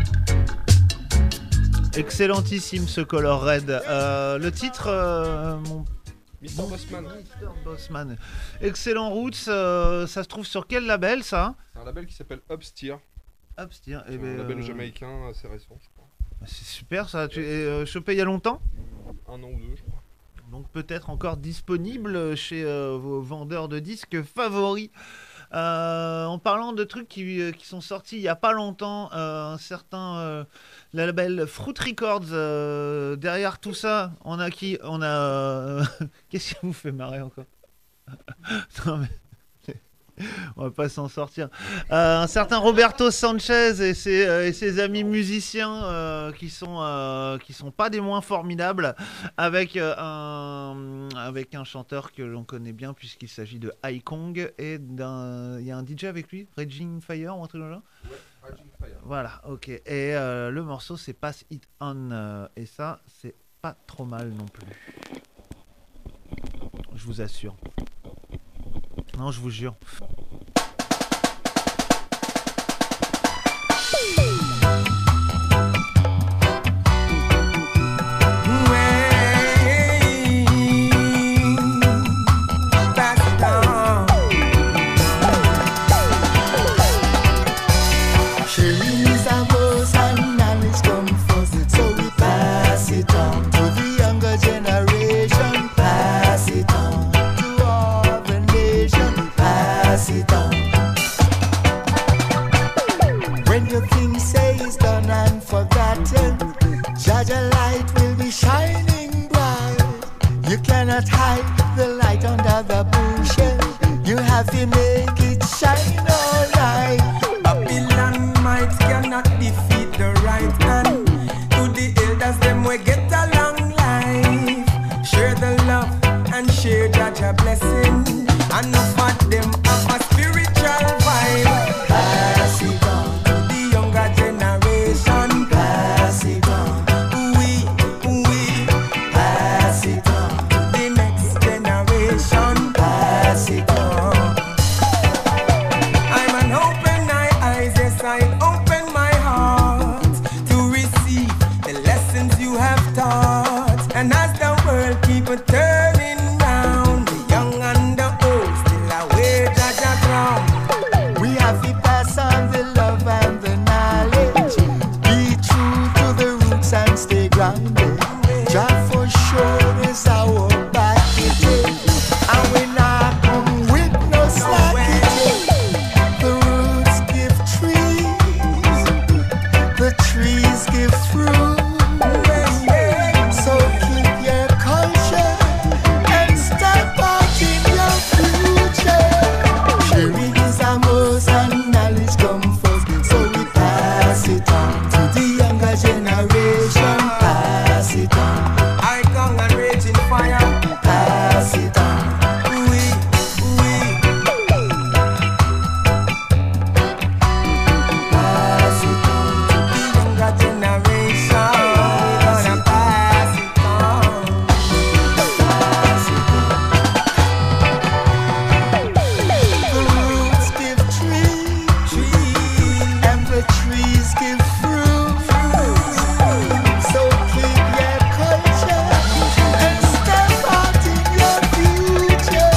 Excellentissime ce Color Red. Le titre, mon Mr. Bossman. Mr. Bossman. Excellent Roots. Ça se trouve sur quel label ça? C'est un label qui s'appelle Upsteer. Upsteer. C'est un label jamaïcain assez récent, je crois. C'est super ça. Tu es chopé il y a longtemps? Un an ou deux, je crois. Donc peut-être encore disponible chez vos vendeurs de disques favoris. En parlant de trucs qui sont sortis il n'y a pas longtemps, un certain label Fruit Records, derrière tout ça, on a qui? On a... Qu'est-ce qui vous fait marrer encore? Non mais... On va pas s'en sortir. Un certain Roberto Sanchez et ses amis musiciens qui sont pas des moins formidables, avec un chanteur que l'on connaît bien puisqu'il s'agit de High Kong et il y a un DJ avec lui, Raging Fire ou un truc comme ça. Ouais, Raging Fire. Voilà, ok. Et le morceau c'est Pass It On et ça c'est pas trop mal non plus. Je vous assure. Non, je vous jure. Jaja light will be shining bright. You cannot hide the light under the bushes. You have to make it shine all night. Babylon might cannot defeat the right hand. To the elders, them we get a long life. Share the love and share Jaja blessing. Enough of them have a spiritual vibe. Pass it on, To the younger generation, pass it on, we pass it on, the next generation. pass it on. I'm an open eyes, yes, I open my heart to receive the lessons you have taught. And as the world keep turning round, the young and the old still away Jaja ground. We have to pass on the love and the knowledge. Be true to the roots and stay grounded. Jah for sure is our package. And we not come with no slackage. The roots give trees, the trees give fruit. So keep your culture and step out in your future. Sharing is a most and knowledge come first. So we pass it on to the younger generation. Pass it on, I come and raging fire. pass it on. We Pass it on, the younger generation. Gonna pass it on. pass it on. The roots give trees, and the trees give fruit. So keep your culture and step out in your future.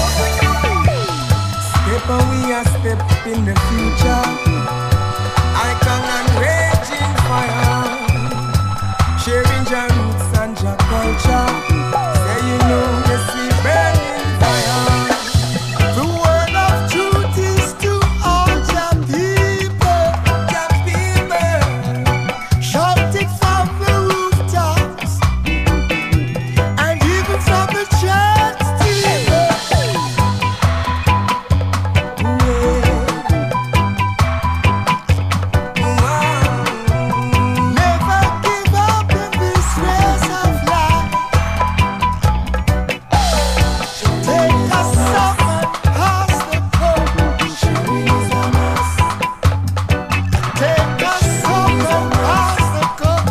Step away a step in the future. I come and raging fire. Sharing your roots and your culture. Say you know the sweet burning fire. The word of truth is to all your people. Your people. Shout it from the rooftops and even from the church steeples. Never give up in this race of life. Take a stop and pass the cup. Take a stop and pass the cup.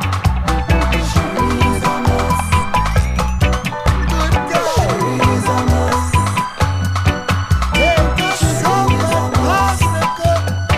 Good God. Take a stop and pass the cup.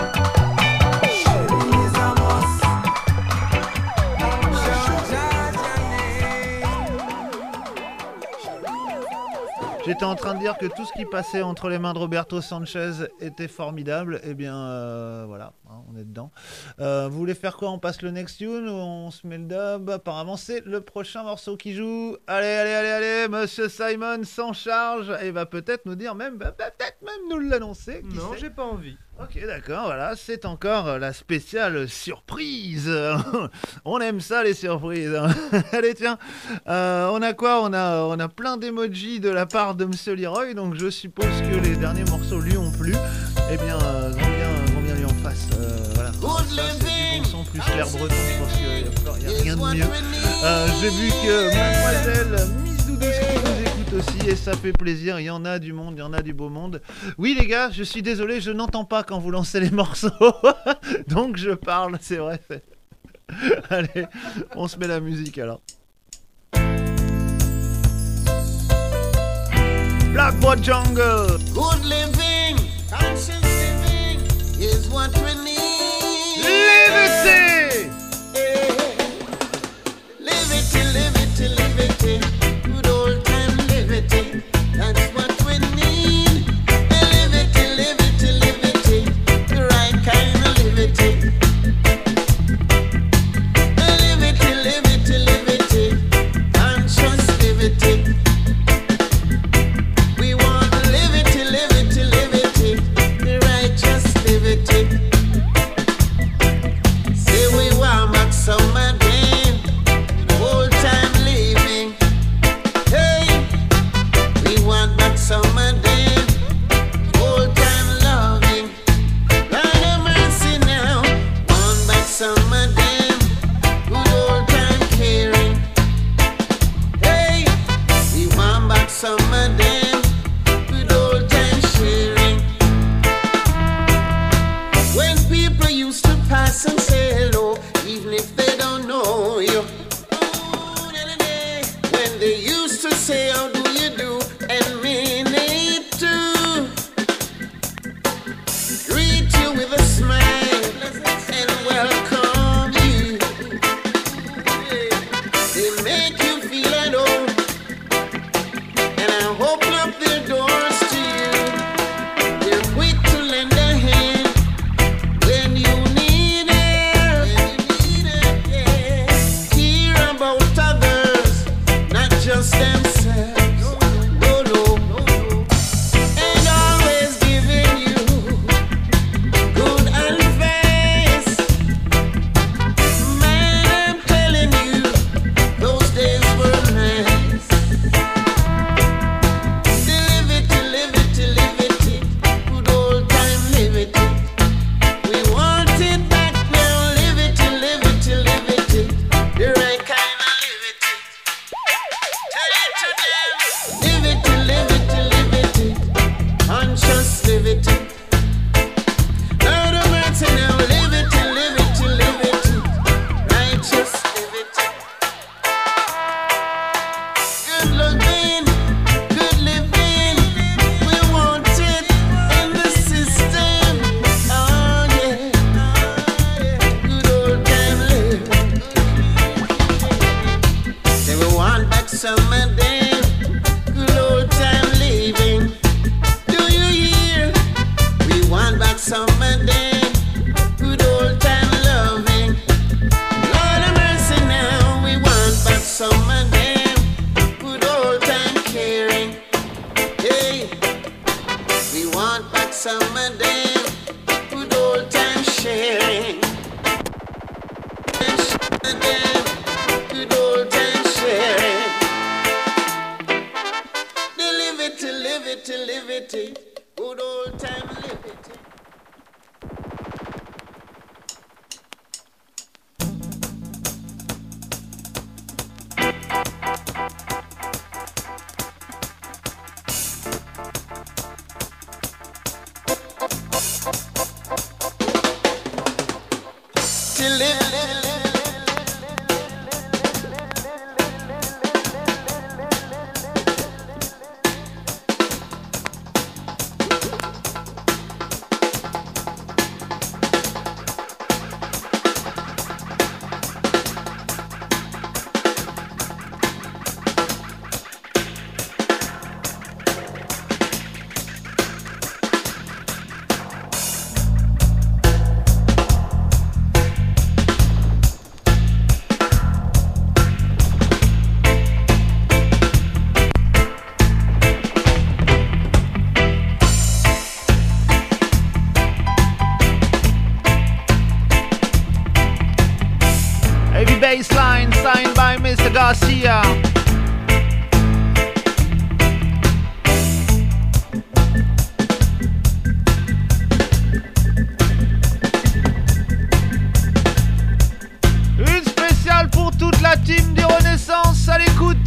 J'étais en train de dire que tout ce qui passait entre les mains de Roberto Sanchez était formidable. Eh bien, voilà, hein, on est dedans. Vous voulez faire quoi? On passe le next tune ou on se met le dub? Apparemment, c'est le prochain morceau qui joue. Allez, Monsieur Simon s'en charge et va peut-être nous dire même, peut-être même nous l'annoncer. Qui Non, sait? j'ai pas envie. Ok, d'accord, voilà, c'est encore la spéciale surprise. On aime ça, les surprises. Allez, tiens, on a quoi? On a plein d'emojis de la part de Monsieur Leroy, donc je suppose que les derniers morceaux lui ont plu. Eh bien, grand bien lui en face. Voilà, ça c'est du bon son plus l'air breton, je pense qu'il n'y a rien de mieux. J'ai vu que Mademoiselle Mizoudowski nous écoute aussi et ça fait plaisir, il y en a du monde, il y en a du beau monde. Oui les gars, je suis désolé, je n'entends pas quand vous lancez les morceaux, donc je parle, c'est vrai. Allez, on se met la musique alors. Blackboard Jungle. Good living, conscious living is what we need. Liberty. Liberty, good old time liberty. That's what we need. Liberty, the right kind of liberty. Liberty, conscious liberty. We want liberty, the righteous liberty. just themselves. No, no, ain't always giving you good advice. Man, I'm telling you, those days were nice. Live it, live it, live it, good old time, live it. We want it back now, live it, live it, live it, the right kind of live it. Tell it to them, live it, live it, live it, conscious live it. Lord of mercy now, live it, live it, live it, righteous live it. Good looking, good living, we want it in the system. Oh yeah, good old time living. Say we want back some of them good old time living. Do you hear? We want back some of them good old time loving. Lord of mercy now, we want back some of them good old time caring. Hey, we want back some of them good old time sharing. Good old time sharing. Live it, live it, live it, good old time live it. To live. Heavy bassline signed by Mr. Garcia. Une spéciale pour toute la team des Renaissances à l'écoute.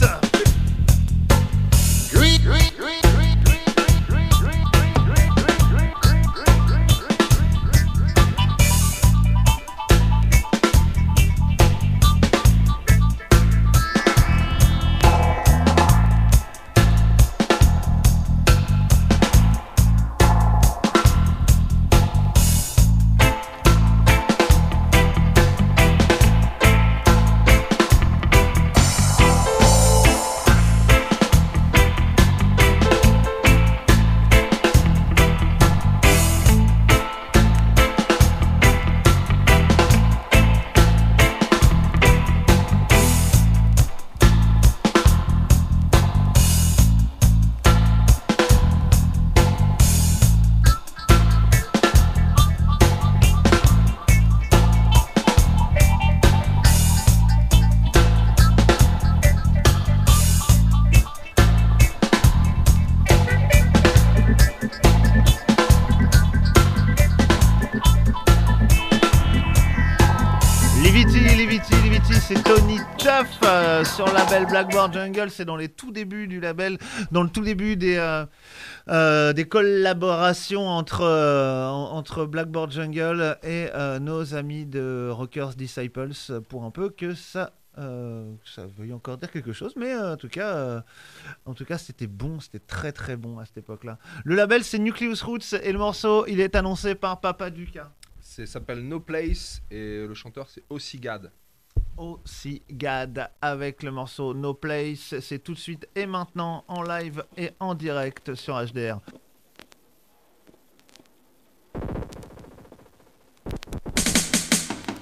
C'est Tony Tuff sur le label Blackboard Jungle. C'est dans les tout débuts du label, dans le tout début des collaborations entre Blackboard Jungle et nos amis de Rockers Disciples, pour un peu que ça veuille encore dire quelque chose, mais en tout cas c'était bon, c'était très très bon à cette époque-là. Le label c'est Nucleus Roots et le morceau il est annoncé par Papa Duka. Ça s'appelle No Place et le chanteur c'est Osigad. Osigad avec le morceau No Place, c'est tout de suite et maintenant en live et en direct sur HDR.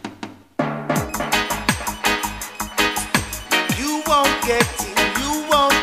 You won't get in, you won't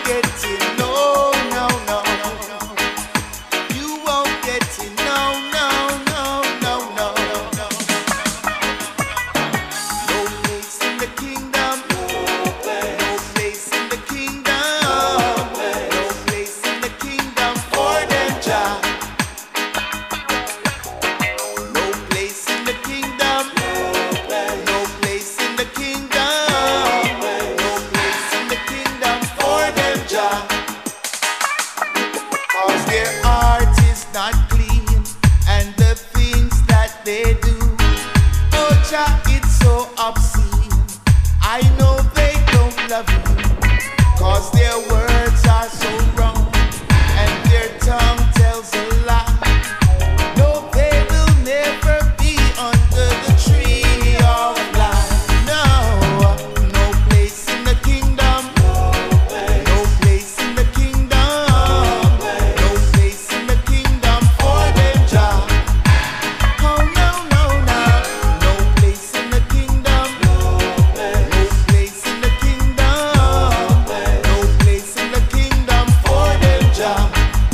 of you, 'cause their words are so wrong and their tongue tells a lie. No, they will never be under the tree of life. No, no place in the kingdom. No place in the kingdom. No place in the kingdom for them, Jah. Oh no, no, no. No place in the kingdom. No place in the kingdom. No place in the kingdom for them, Jah.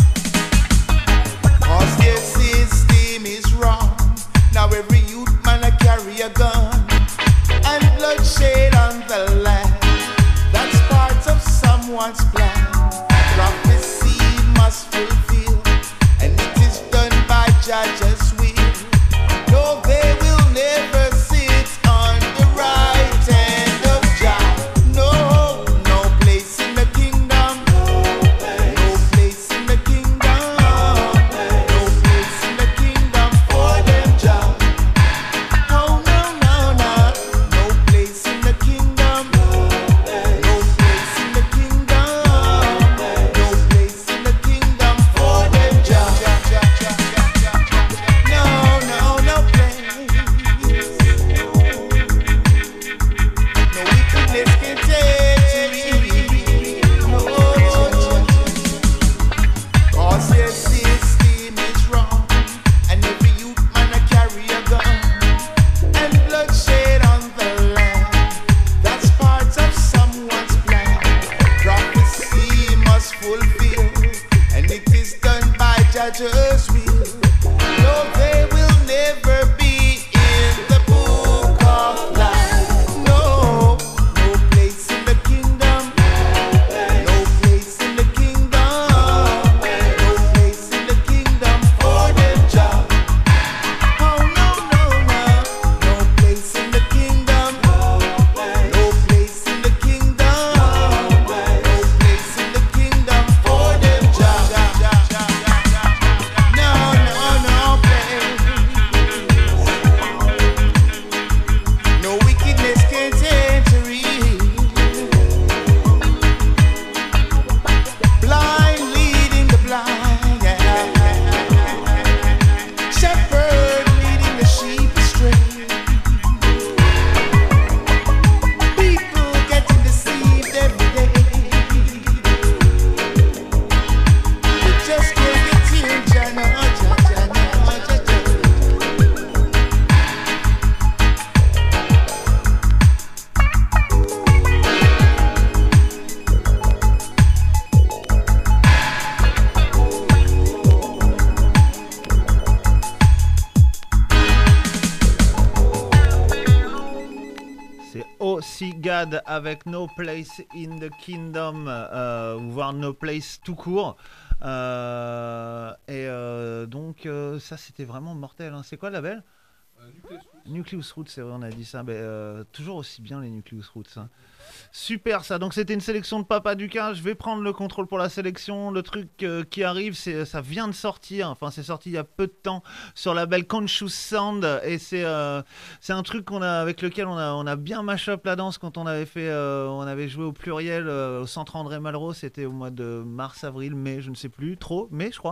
'Cause their system is wrong. Now every youth man a carry a gun, and bloodshed on the land. That's part of someone's plan. Prophecy must fulfill, and it is done by Judge's will. No, they will never sit on the right hand of Jah. No, no place in the kingdom. No place in the kingdom. No place in the kingdom for them, Jah. Oh no, no, no. No place in the kingdom. No place in the kingdom. No place in the kingdom for them, Jah. No, no, no place. No wickedness can take me. No, 'cause their system is wrong, and every youth man a carry a gun, and bloodshed on the land. That's part of someone's plan. Prophecy must fulfill, and it is done by Judge's will. No, they will never be in the book of life. No, no place in the kingdom. No place in the kingdom. No place in the kingdom for them, Jah. Oh no, no, no. No place in the kingdom. No place in the kingdom. No place in the kingdom for them, Jah. No, no, no place. No wickedness can enter in. Blind leading the blind. Shepherd leading the sheep astray. People getting deceived every day. You just can't get in, Jah, no, Jah, Jah, no, Jah, Jah. C'est aussi God avec No Place in the Kingdom, voire No Place tout court. Donc ça c'était vraiment mortel, hein. C'est quoi le label? Nucleus Roots, c'est vrai, on a dit ça. Toujours aussi bien les Nucleus Roots, hein. Super ça, donc c'était une sélection de Papa Duka. Je vais prendre le contrôle pour la sélection. Le truc qui arrive, ça vient de sortir, enfin c'est sorti il y a peu de temps sur la label Conscious Sound, et c'est un truc avec lequel on a bien mash-up la danse quand on avait joué au Pluriel au centre André Malraux. C'était au mois de mars, avril, mai, je ne sais plus trop, mais je crois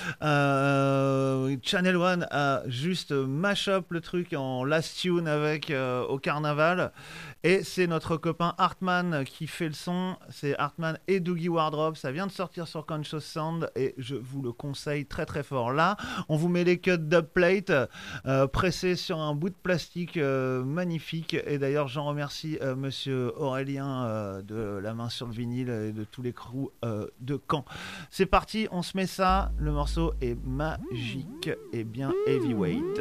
Channel One a juste mash-up le truc en last tune avec au carnaval, et c'est notre copain Hartman qui fait le son. C'est Hartman et Doogie Wardrobe. Ça vient de sortir sur Conscious Sound et je vous le conseille très très fort. Là, on vous met les cuts dubplate pressés sur un bout de plastique magnifique. Et d'ailleurs, j'en remercie monsieur Aurélien de La Main sur le Vinyle et de tous les crews de Caen. C'est parti, on se met ça. Le morceau est magique et bien heavyweight.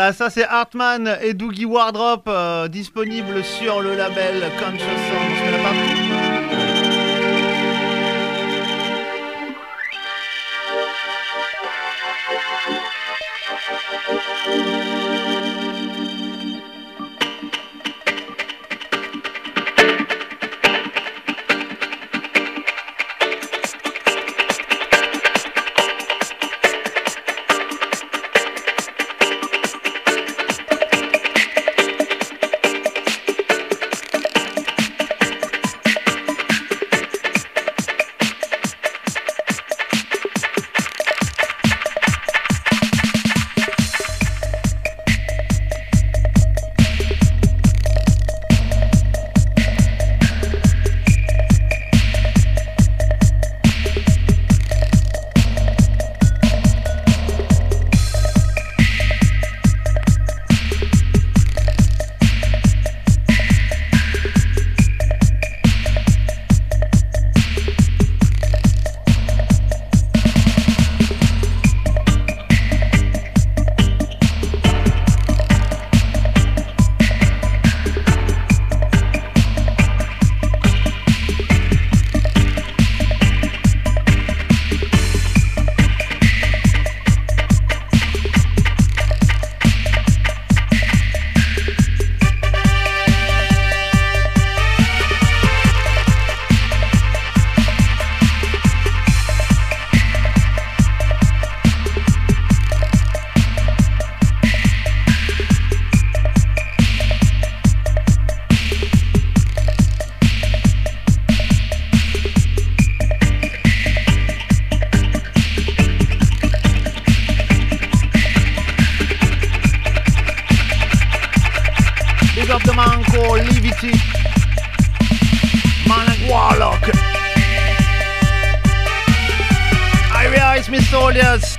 Voilà, ça c'est Hartman et Doogie Wardrop, disponible sur le label Conscious Sound. On se met la partie. Soldiers.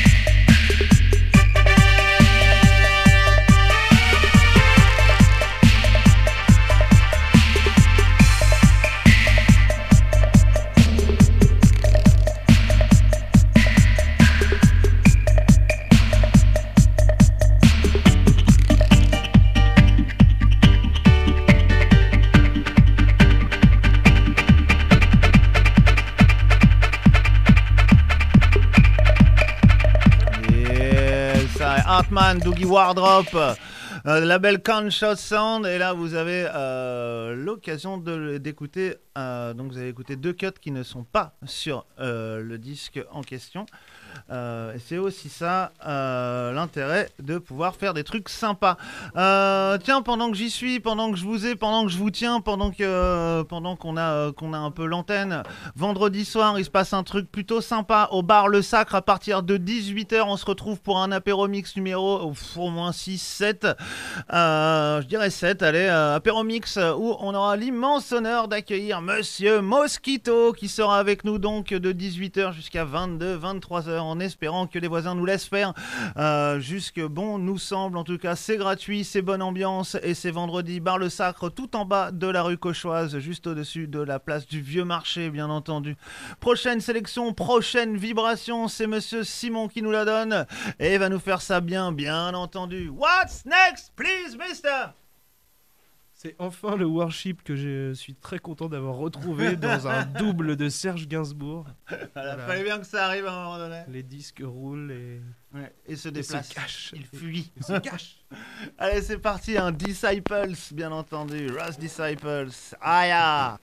Hartman, Doogie Wardrop, label Conscious Sound, et là vous avez l'occasion d'écouter, donc vous avez écouté deux cuts qui ne sont pas sur le disque en question. Et c'est aussi ça l'intérêt de pouvoir faire des trucs sympas. Tiens, pendant que j'y suis, pendant que je vous ai, pendant que je vous tiens, pendant qu'on a un peu l'antenne, vendredi soir il se passe un truc plutôt sympa au bar Le Sacre à partir de 18h. On se retrouve pour un apéromix numéro au moins 6-7, je dirais 7, allez, apéromix où on aura l'immense honneur d'accueillir Monsieur Mosquito qui sera avec nous donc de 18h jusqu'à 22-23h, en espérant que les voisins nous laissent faire jusque bon nous semble. En tout cas, c'est gratuit, c'est bonne ambiance et c'est vendredi, bar Le Sacre, tout en bas de la rue Cauchoise, juste au-dessus de la place du Vieux Marché, bien entendu. Prochaine sélection, prochaine vibration, c'est Monsieur Simon qui nous la donne et va nous faire ça bien entendu. What's next, please, mister? C'est enfin le Worship que je suis très content d'avoir retrouvé dans un double de Serge Gainsbourg. Voilà. Fallait bien que ça arrive à un moment donné. Les disques roulent et se déplacent. Se cachent. Il fuit. Il se cache. Allez, c'est parti, un Disciples, bien entendu. Russ Disciples. Aya.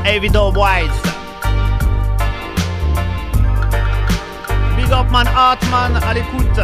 Evido White. Big up man, Hartman à l'écoute.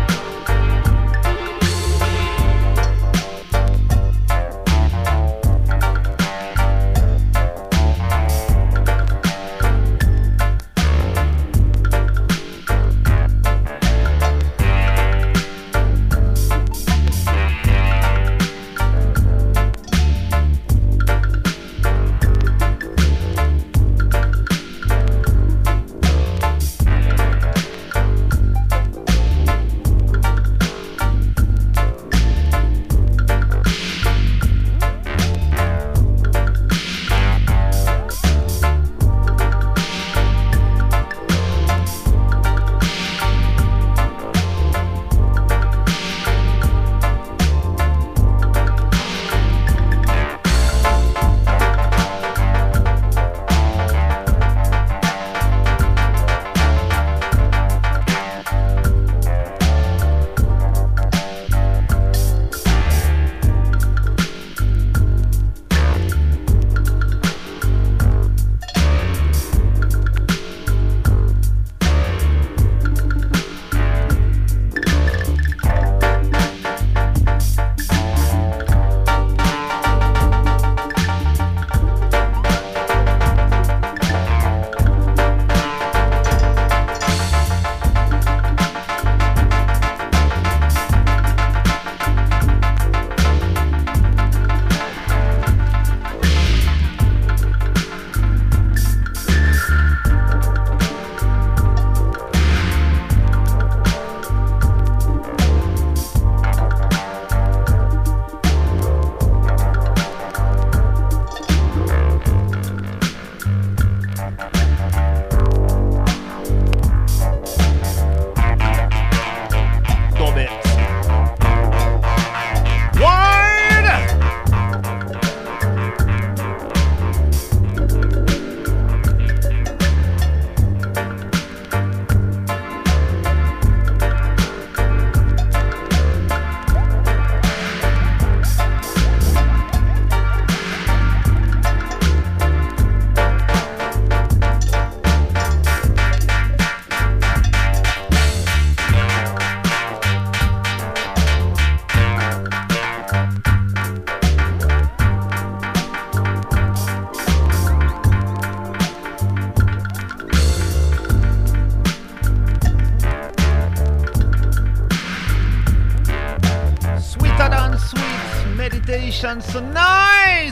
So nice.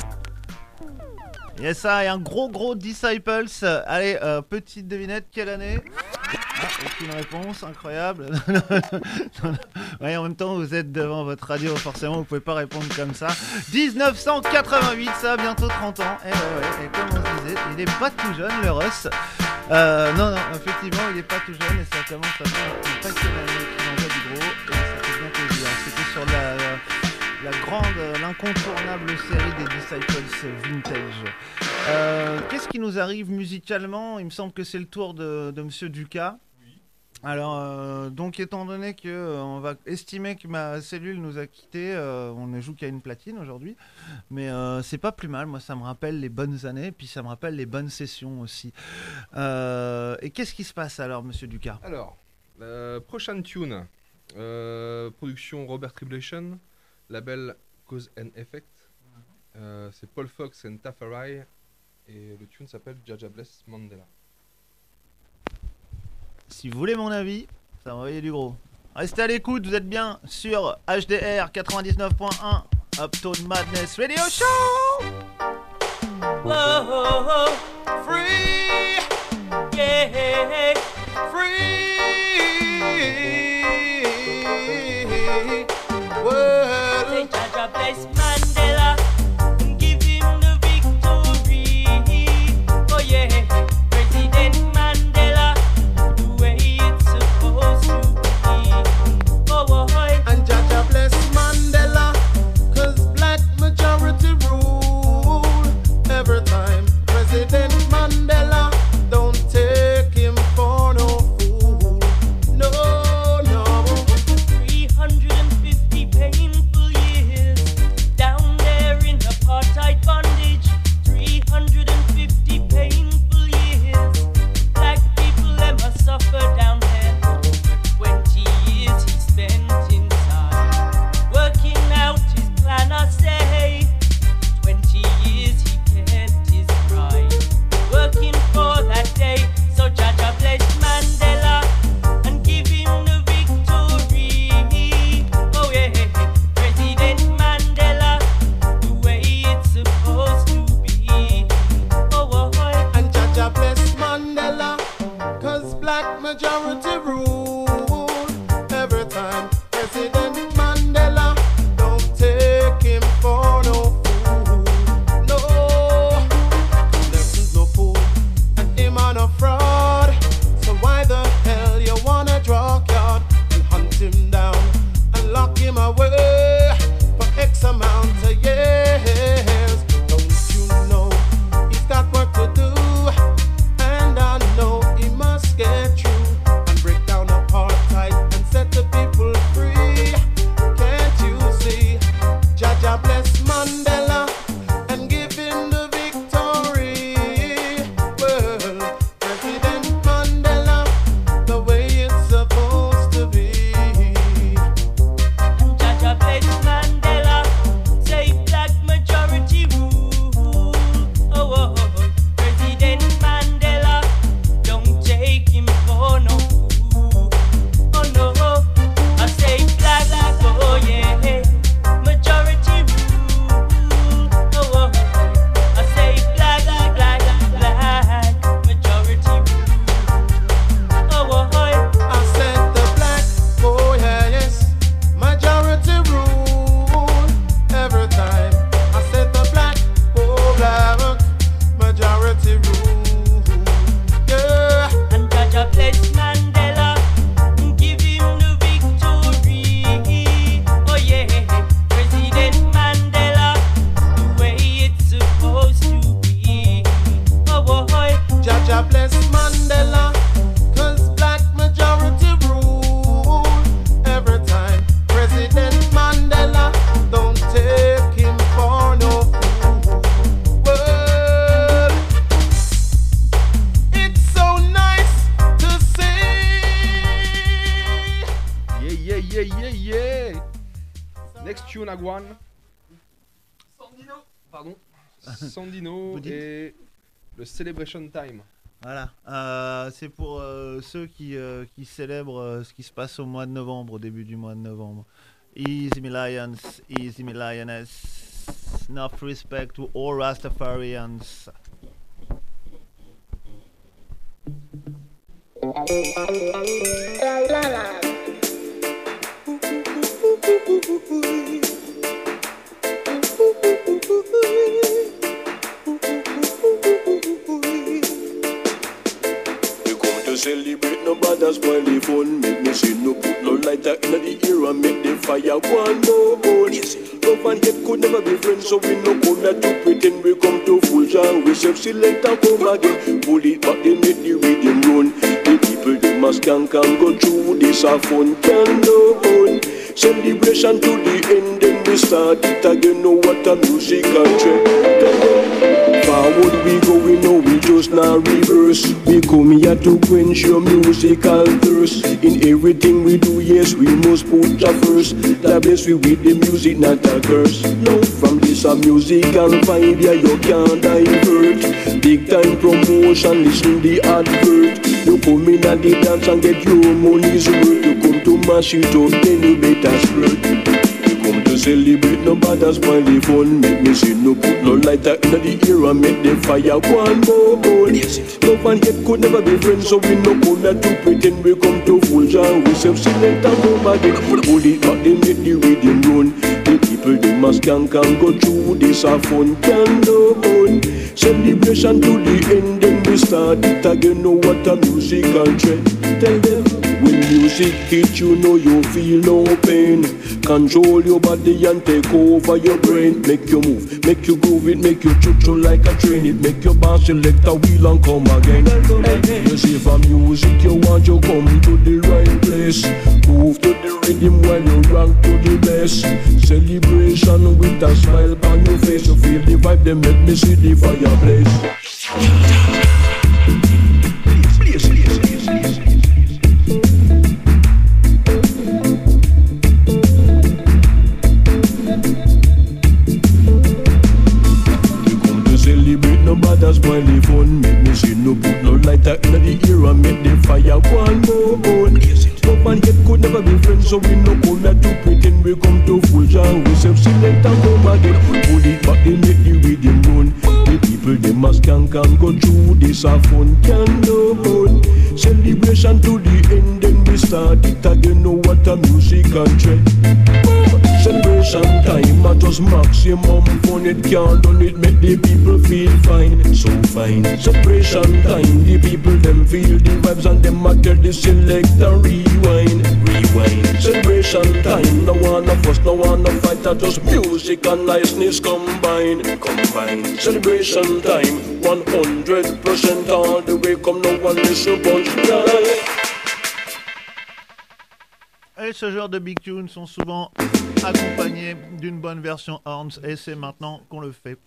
Yes, ça, et un gros Disciples. Allez, petite devinette, quelle année? Aucune réponse, incroyable. Ouais, en même temps, vous êtes devant votre radio, forcément, vous pouvez pas répondre comme ça. 1988, ça a bientôt 30 ans. Et et comme on se disait, il est pas tout jeune, le Russ. Non, effectivement, il est pas tout jeune et ça commence à faire un paquet d'années qu'il envoie du gros. Et ça fait bien plaisir. C'était sur l'incontournable série des Disciples Vintage. Qu'est-ce qui nous arrive musicalement? Il me semble que c'est le tour de Monsieur Ducas. Alors, donc étant donné que on va estimer que ma cellule nous a quittés, on ne joue qu'à une platine aujourd'hui, mais c'est pas plus mal. Moi, ça me rappelle les bonnes années, puis ça me rappelle les bonnes sessions aussi. Et qu'est-ce qui se passe alors, Monsieur Ducas? Alors, prochaine tune, production Robert Tribulation, label Cause and Effect. C'est Paul Fox and Tafari, et le tune s'appelle Jaja Bless Mandela. Si vous voulez mon avis, ça va envoyer du gros. Restez à l'écoute, vous êtes bien sur HDR 99.1 Uptown Madness Radio Show. Oh, free, yeah, free. World. Say Jaja bless Mandela, give him the victory. Oh yeah, President Mandela. And Jaja bless Mandela, 'cause black majority rule every time President majority rule. Every time President Mandela, don't take him for no fool. No, Nelson's no fool, and him on a fraud. So why the hell you wanna draw card and hunt him down and lock him away for X amount of years? Don't you know he's got work to do? And I know he must get through and break down apartheid and set the people free. Can't you see? Jaja bless Mandela and give him the victory. Well, President Mandela, the way it's supposed to be. Jaja bless Mandela, say black majority rule. Oh, oh, oh. President Mandela, don't take him for no fool. Oh no, I say black, oh yeah, majority rule. Oh, oh, I say black, majority rule. Oh, oh, I said the black, oh yeah, yes, majority rule every time. I said the black, oh black, majority rule. Yeah, and Jaja bless Mandela, give him the victory. Oh yeah, President Mandela, the way it's supposed to be. Oh boy, Jaja bless Mandela, 'cause black majority rule every time. President Mandela, don't take him for no fool. Well, it's so nice to see. Yeah, yeah, yeah, yeah, yeah. Next tune, Agwan. Sandino. Pardon. Sandino Vous dites et le Celebration Time. Voilà, c'est pour ceux qui célèbrent ce qui se passe au mois de novembre, au début du mois de novembre. Easy me lions, easy me lioness, enough respect to all Rastafarians. We come to celebrate, no bother spoil the fun. Make me see no put no lighter in the air and make the fire one more burn. Love and hate could never be friends, so we no come here to pretend we come to full jam. We self-select and come again. Pull it back, they make the rhythm run. The people, they must can go through this a fun can do. Celebration to the end, then we start it again. Know what a musical trend. Forward we go, we know we just now reverse. We come here to quench your musical thirst. In everything we do, yes, we must put a first. The best we with the music, not a curse. No, from this a musical vibe, yeah, you can't divert. Big time promotion, listen the advert. You come in at the dance and get your money's worth. You come to mash it up, then you better squirt. Come to celebrate, no bother spoil the fun. Make me see no put no lighter in the air and make the fire one more burn. Love and hate could never be friends, so we no come here to pretend we come to full jam. We self-select and come again. Pull it back, they make the rhythm run. The people, they must can go through this a fun can do. Celebration to the end, then we start it again. Know what a musical trend. Tell them when music hit you, know you feel no pain. Control your body and take over your brain. Make you move, make you groove it, make you choo-choo like a train. It make your boss select a wheel and come again. You see for music you want, you come to the right place. Move to the rhythm while you rock to the bass. Celebration with a smile on your face. You feel the vibe, they make me see the fireplace. That's why the fun. Make me see no put no lighter in the air and make the fire one more burn. Love and hate could never be friends, so we no come here to pretend we come to full jam. We self-select and come again. Pull it back, they make the rhythm run. The people people them a skank and go through this a fun can done. Celebration to the end, then we start it again. Know what a music and trend. Celebration time, I just maximum fun. It can't done it, make the people feel fine, so fine. Celebration time, the people them feel the vibes and them a tell the selector rewind, rewind. Celebration time, no one of us, no one of fight, just music and niceness combine, combine. Celebration time, 100% all the way, come no one listen punchline. Et ce genre de big tunes sont souvent accompagnés d'une bonne version Horns, et c'est maintenant qu'on le fait.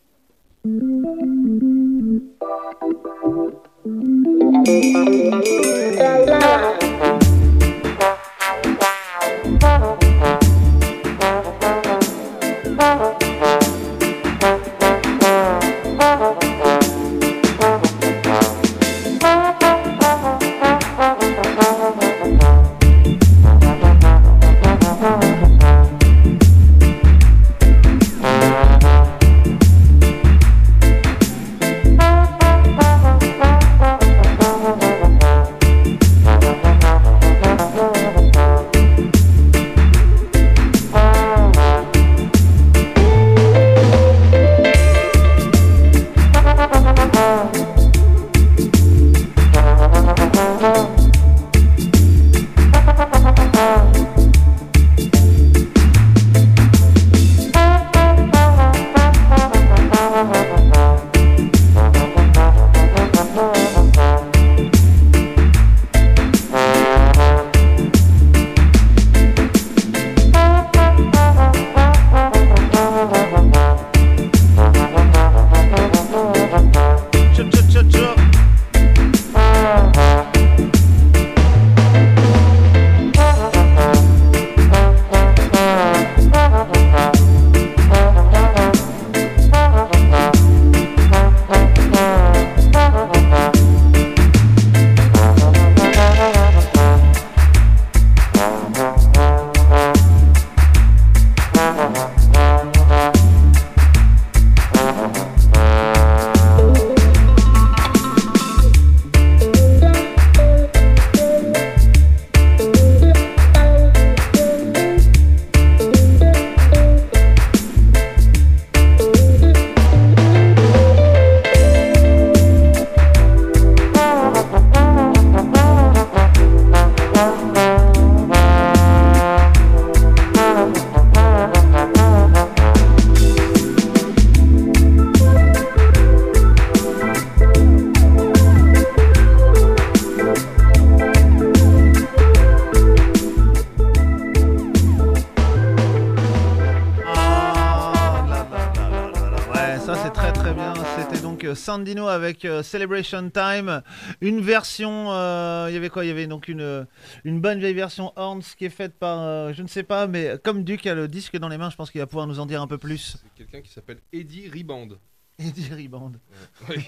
Sandino avec Celebration Time, une version, il y avait quoi? Il y avait donc une bonne vieille version Horns qui est faite par, je ne sais pas, mais comme Duke a le disque dans les mains, je pense qu'il va pouvoir nous en dire un peu plus. C'est quelqu'un qui s'appelle Eddie Riband. Eddie Riband. Oui.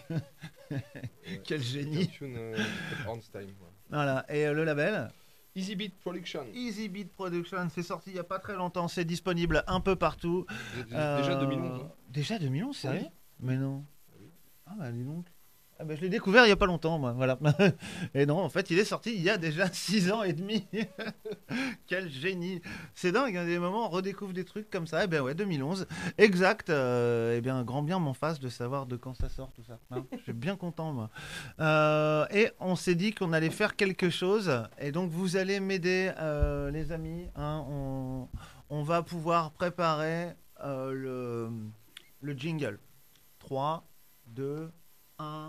Quel génie. Horns Time. Ouais. Voilà, et le label Easy Beat Production. Easy Beat Production, c'est sorti il n'y a pas très longtemps, c'est disponible un peu partout. Déjà 2011. Hein. Déjà 2011, sérieux? Oui. Mais non. Ah bah dis donc. Ah bah, je l'ai découvert il n'y a pas longtemps, moi. Voilà. Et non, en fait, il est sorti il y a déjà 6 ans et demi. Quel génie. C'est dingue, il y a des moments, on redécouvre des trucs comme ça. Eh ben ouais, 2011. Exact. Eh bien, grand bien m'en fasse de savoir de quand ça sort, tout ça. Hein, je suis bien content, moi. Et on s'est dit qu'on allait faire quelque chose. Et donc, vous allez m'aider, les amis. Hein, on va pouvoir préparer le jingle. 3, 2, 1.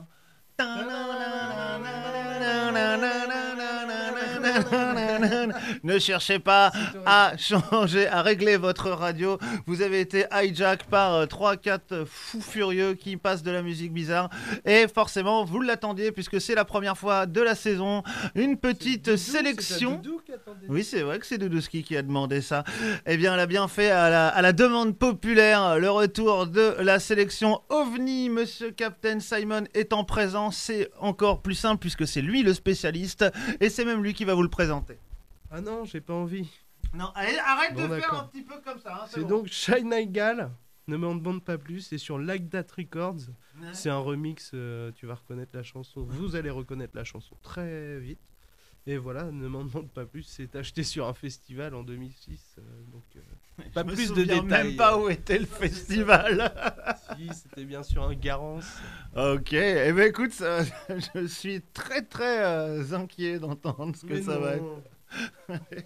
Ne cherchez pas à changer, à régler votre radio. Vous avez été hijack par 3-4 fous furieux qui passent de la musique bizarre. Et forcément, vous l'attendiez puisque c'est la première fois de la saison. Une petite sélection. Oui, c'est vrai que c'est Doudouski qui a demandé ça. Eh bien, elle a bien fait à la demande populaire. Le retour de la sélection OVNI. Monsieur Captain Simon étant présent, c'est encore plus simple puisque c'est lui le spécialiste. Et c'est même lui qui va vous le présenter. Ah non, j'ai pas envie. Non, allez, arrête bon, de d'accord. faire un petit peu comme ça. Hein, c'est bon. donc Shine Night Gal Ne m'en demande pas plus, c'est sur Like That Records. Ouais. C'est un remix, tu vas reconnaître la chanson. Vous allez reconnaître la chanson très vite. Et voilà, ne m'en demande pas plus, c'est acheté sur un festival en 2006. Pas Je me plus de souviens détails. même pas où était le festival. Si, c'était bien sûr un Garance. Ok, eh ben écoute, je suis très très inquiet d'entendre ce que Mais ça va non. être.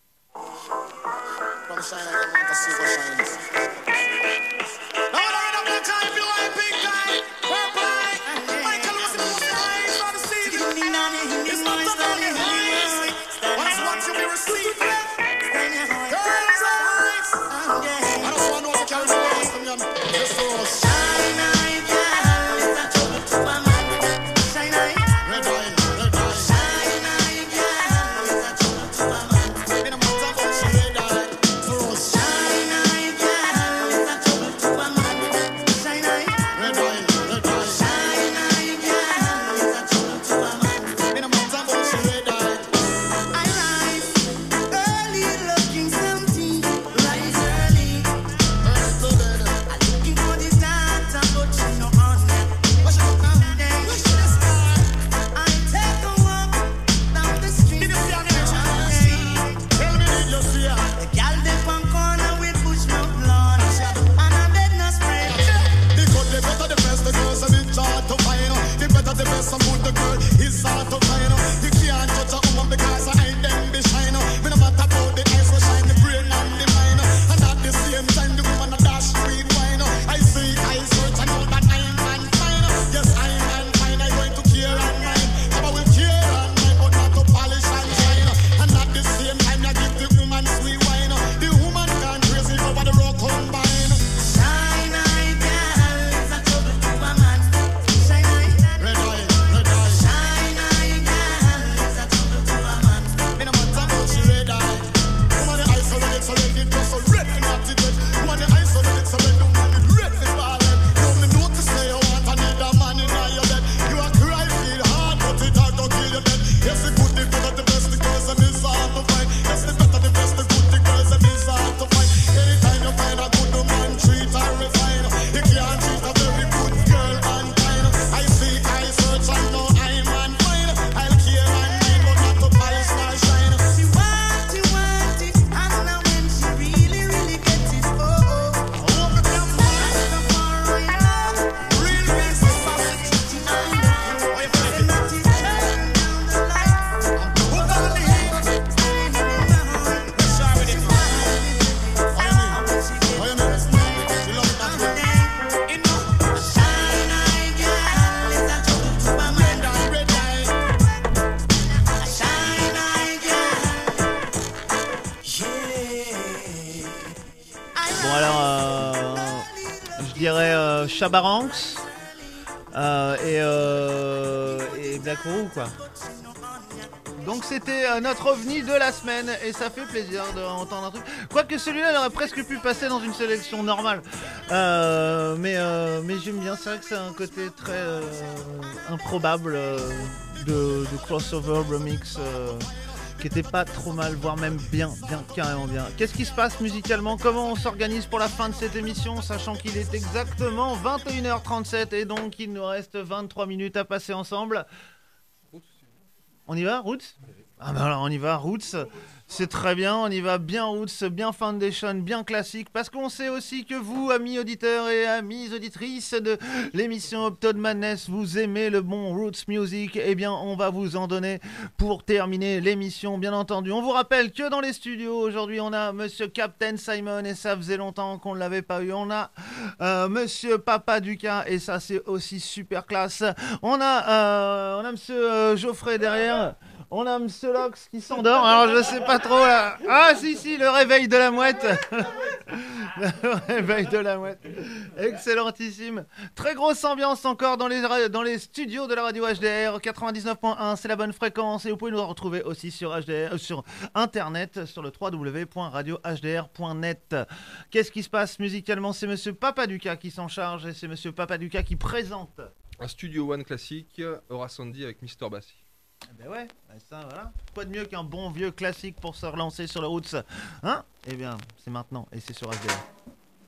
Chabaranx et Black Roux, quoi. Donc c'était notre ovni de la semaine et ça fait plaisir d'entendre un truc. Quoique celui-là il aurait presque pu passer dans une sélection normale. Mais j'aime bien, c'est vrai que c'est un côté très improbable de crossover remix qui était pas trop mal, voire même bien, carrément bien. Qu'est-ce qui se passe musicalement? Comment on s'organise pour la fin de cette émission, sachant qu'il est exactement 21h37 et donc il nous reste 23 minutes à passer ensemble. On y va, Roots? Ah ben alors on y va, Roots. C'est très bien, on y va bien Roots, bien Foundation, bien classique, parce qu'on sait aussi que vous, amis auditeurs et amies auditrices de l'émission Uptown Madness, vous aimez le bon Roots Music. Eh bien, on va vous en donner pour terminer l'émission, bien entendu. On vous rappelle que dans les studios, aujourd'hui, on a Monsieur Captain Simon, et ça faisait longtemps qu'on ne l'avait pas eu. On a Monsieur Papa Duca, et ça, c'est aussi super classe. On a Monsieur Geoffrey derrière. On a Monsieur Lox qui s'endort, alors je sais pas trop là. Ah si, le réveil de la mouette. Le réveil de la mouette. Excellentissime. Très grosse ambiance encore dans les studios de la radio HDR 99.1, c'est la bonne fréquence. Et vous pouvez nous retrouver aussi sur HDR, sur internet, sur le www.radiohdr.net. Qu'est-ce qui se passe musicalement? C'est Monsieur Papaduca qui s'en charge et c'est Monsieur Papaduca qui présente. Un Studio One classique, Aura Sandy avec Mr. Bassi. Ben ouais, ça voilà. Quoi de mieux qu'un bon vieux classique pour se relancer sur le Roots, hein? Eh bien, c'est maintenant et c'est sur HDR.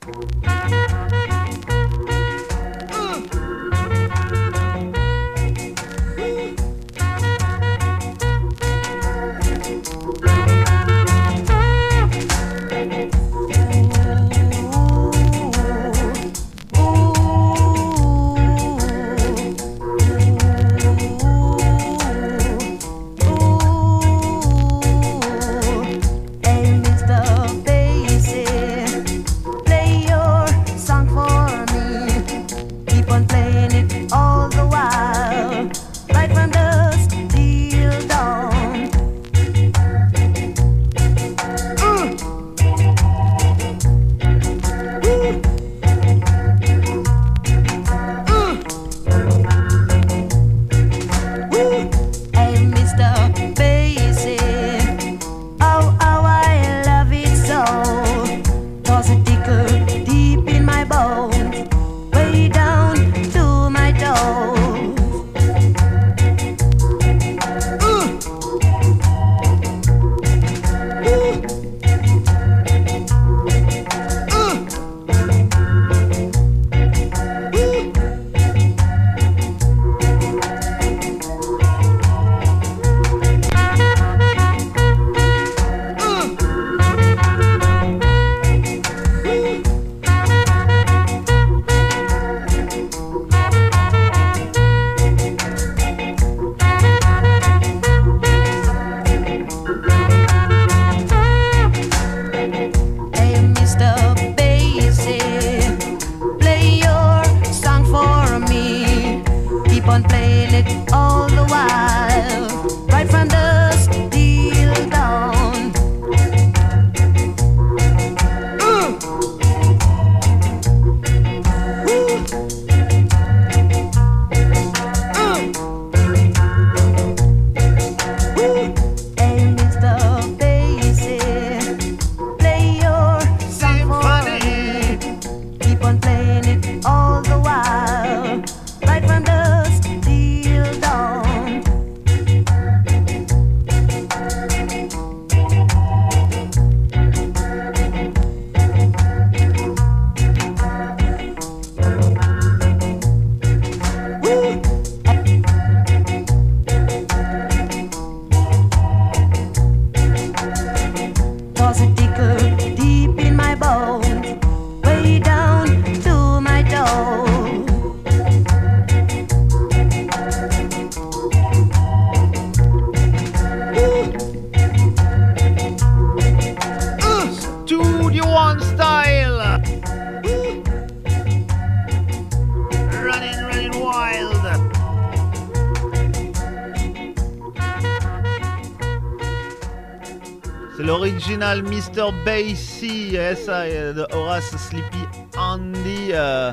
C'est l'original Mr. Basie, ça, de Horace Sleepy Andy.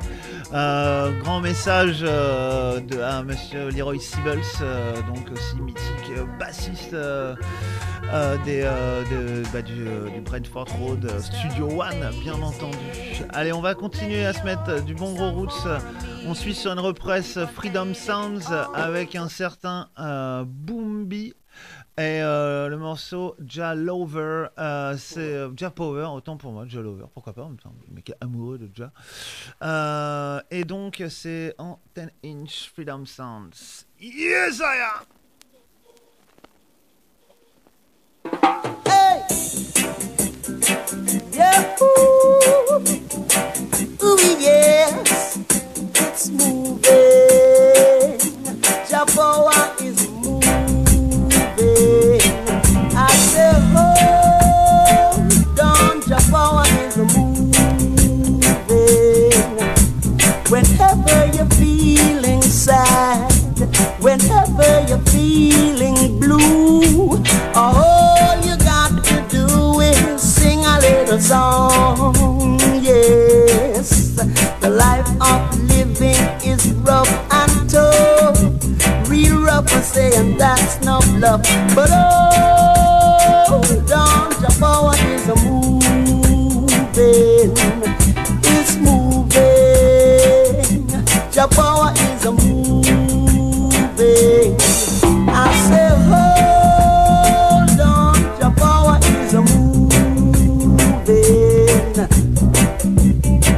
Grand message à Monsieur Leroy Sibbles, donc aussi mythique bassiste du Brentford Road Studio One, bien entendu. Allez, on va continuer à se mettre du bon gros roots. On suit sur une reprise Freedom Sounds avec un certain Boombi. Et le morceau Ja Lover, c'est Ja Power, autant pour moi, Ja Lover, pourquoi pas, le mec est amoureux de Ja. Et donc c'est en 10-inch Freedom Sounds. Yes, I am! Hey! Yeah! Ooh, yes! It's moving. Ja Power is moving. I said, hold on, Ja Power is moving. Whenever you're feeling sad, whenever you're feeling blue, all you got to do is sing a little song. Yes, the life of living is rough and tough. Real rough and saying that's not love. But hold on, Ja Power is a moving. It's moving. Ja Power is a moving. I say hold on, Ja Power is a moving.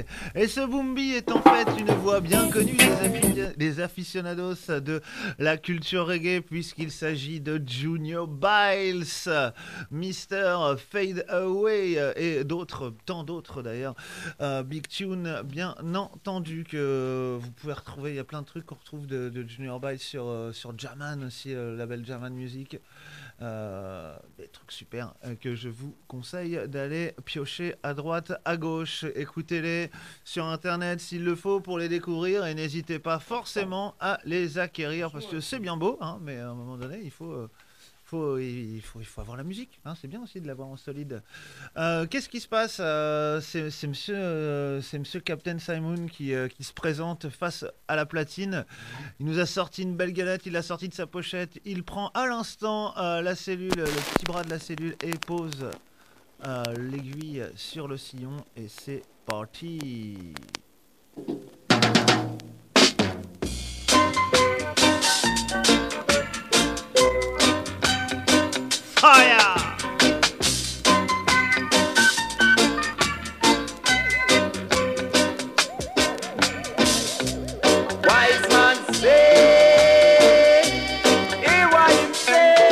reggae. Et ce Boombi est en fait une voix bien connue des aficionados de la culture reggae, puisqu'il s'agit de Junior Byles, Mr. Fade Away et d'autres, tant d'autres d'ailleurs. Big Tune, bien entendu, que vous pouvez retrouver. Il y a plein de trucs qu'on retrouve de Junior Byles sur Jaman aussi, le label Jaman Music. Des trucs super que je vous conseille d'aller piocher à droite, à gauche. Écoutez-les sur internet s'il le faut pour les découvrir, et n'hésitez pas forcément à les acquérir parce que c'est bien beau, hein, mais à un moment donné il faut avoir la musique, hein, c'est bien aussi de l'avoir en solide. Qu'est-ce qui se passe? C'est monsieur Captain Simon qui se présente face à la platine. Il nous a sorti une belle galette, il l'a sorti de sa pochette, il prend à l'instant la cellule, le petit bras de la cellule, et pose l'aiguille sur le sillon, et c'est parti. Fire! Wise man say, hear what him say.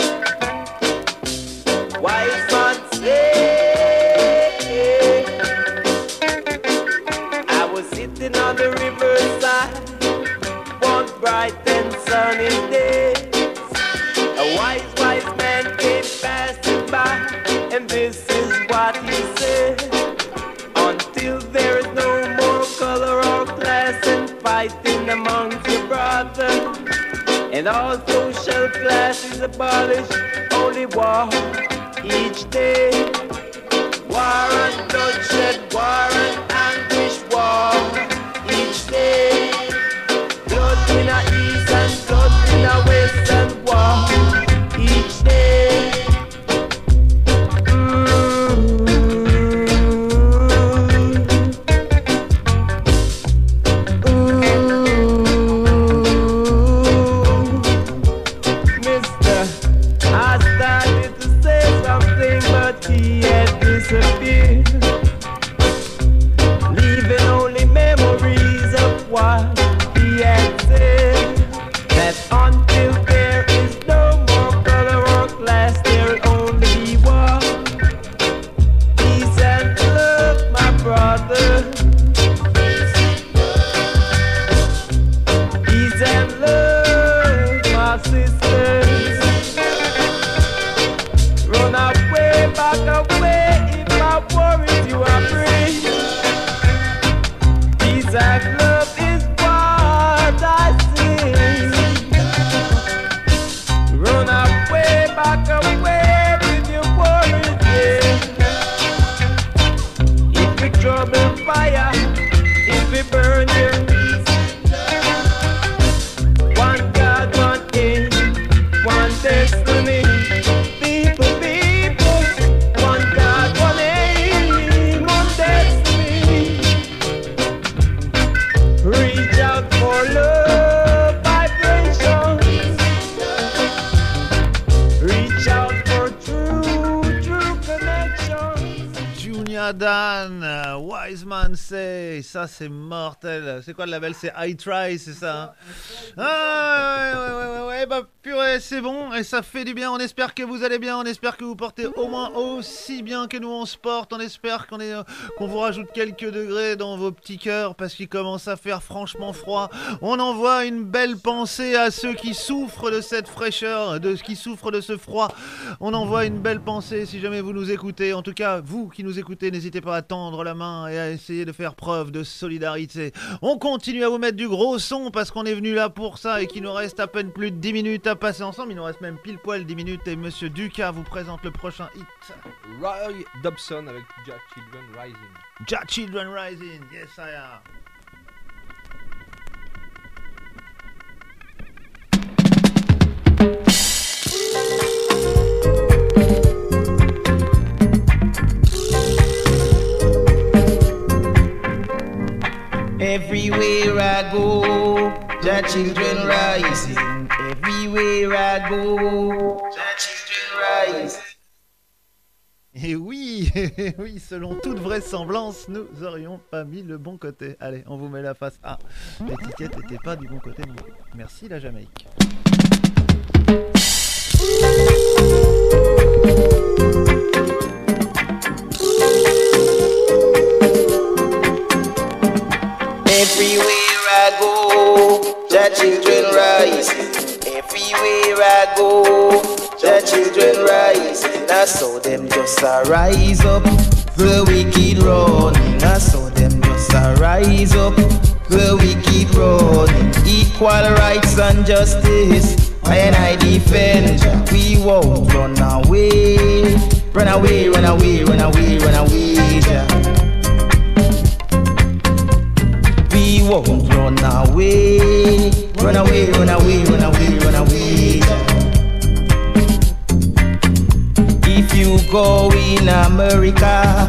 Wise man say, I was sitting on the riverside one bright and sunny day. A wise man came passing by, and this is what he said: until there is no more color or class and fighting amongst your brothers, and all social classes abolished, only war each day. War and bloodshed, war and anguish, war each day. Blood in the east and blood in the west, and war each day. Mister, I started to say something, but he had disappeared, leaving only memories of what he had said. That until there is no more color or class, there'll only be war. Peace and love, my brother. Peace and love, my sisters. Run away, back away, if my worries you are free. Peace and love is what I see. Run away, back away with your worries, yeah. If we trouble fire, if we burn you, one God, one aim, one destiny. People, people, one God, one aim, one destiny. Reach out for love vibrations. Reach out for true connections. Junior Dan, Wise Man Say, ça c'est mortel. C'est quoi le label? C'est I Try, c'est ça, hein? Ah ouais, bah purée, c'est bon, et ça fait du bien. On espère que vous allez bien, on espère que vous portez au moins aussi bien que nous on se porte. On espère qu'on vous rajoute quelques degrés dans vos petits cœurs, parce qu'il commence à faire franchement froid. On envoie une belle pensée à ceux qui souffrent de cette fraîcheur, qui souffrent de ce froid. On envoie une belle pensée si jamais vous nous écoutez. En tout cas, vous qui nous écoutez, n'hésitez pas à tendre la main et à essayer de faire preuve de solidarité. On continue à vous mettre du gros son parce qu'on est venu là pour ça, et qu'il nous reste à peine plus de 10 minutes à passer ensemble. Il nous reste même pile poil 10 minutes, et Monsieur Duca vous présente le prochain hit. Roy Dobson avec Jah Children Rising. Jah Children Rising, yes I am. Everywhere I go, Jah children rising. Everywhere I go, Jah children rising. Et oui, oui, selon toute vraisemblance, nous aurions pas mis le bon côté. Allez, on vous met la face. Ah, l'étiquette n'était pas du bon côté non plus. Merci la Jamaïque. Everywhere I go, the children rise. Everywhere I go, the children rise. I saw them just rise up, the wicked running. I saw them just rise up, the wicked running. Equal rights and justice, and I defend. We won't run away, run away, run away, run away, run away. We won't run away, run away, run away, run away, run away. If you go in America,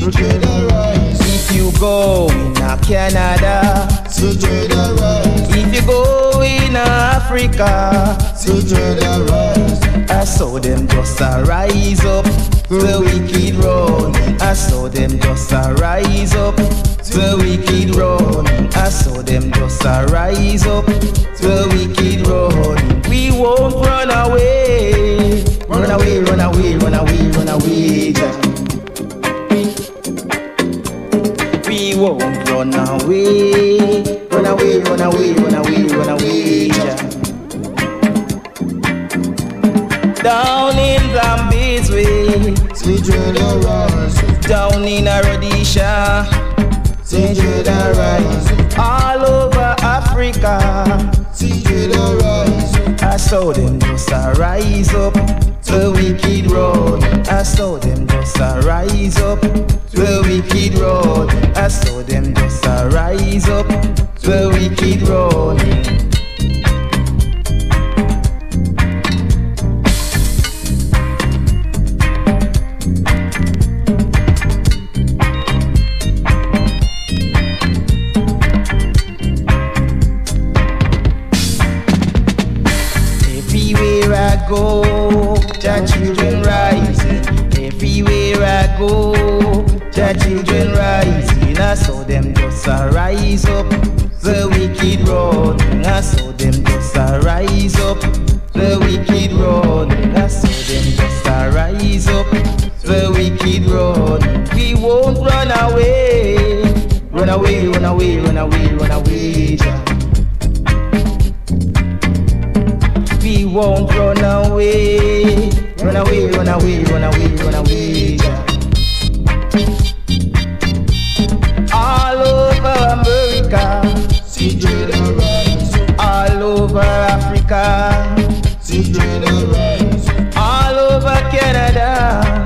if you go in Canada, if you go in Africa, I saw them just rise up, the wicked run. I saw them just rise up, the wicked run. I saw them just rise up, the wicked run. We won't run away, run away, run away, run away, run away. We won't run away, run away, run away, run away, run away. Down in Zambia's way, down in Rhodesia, all over Africa, I saw them just rise up, the wicked road. I saw them just rise up, the wicked road. I saw them just rise up, the wicked road. Go, the children rising. Everywhere I go, the children rising. I saw them just rise up, the wicked road. I saw them just rise up, the wicked road. I saw them just rise up, the wicked road. We won't run away, run away, run away, run away, run away. We won't run away, run away, run away, run away, run away. All over America, all over Africa, all over Canada,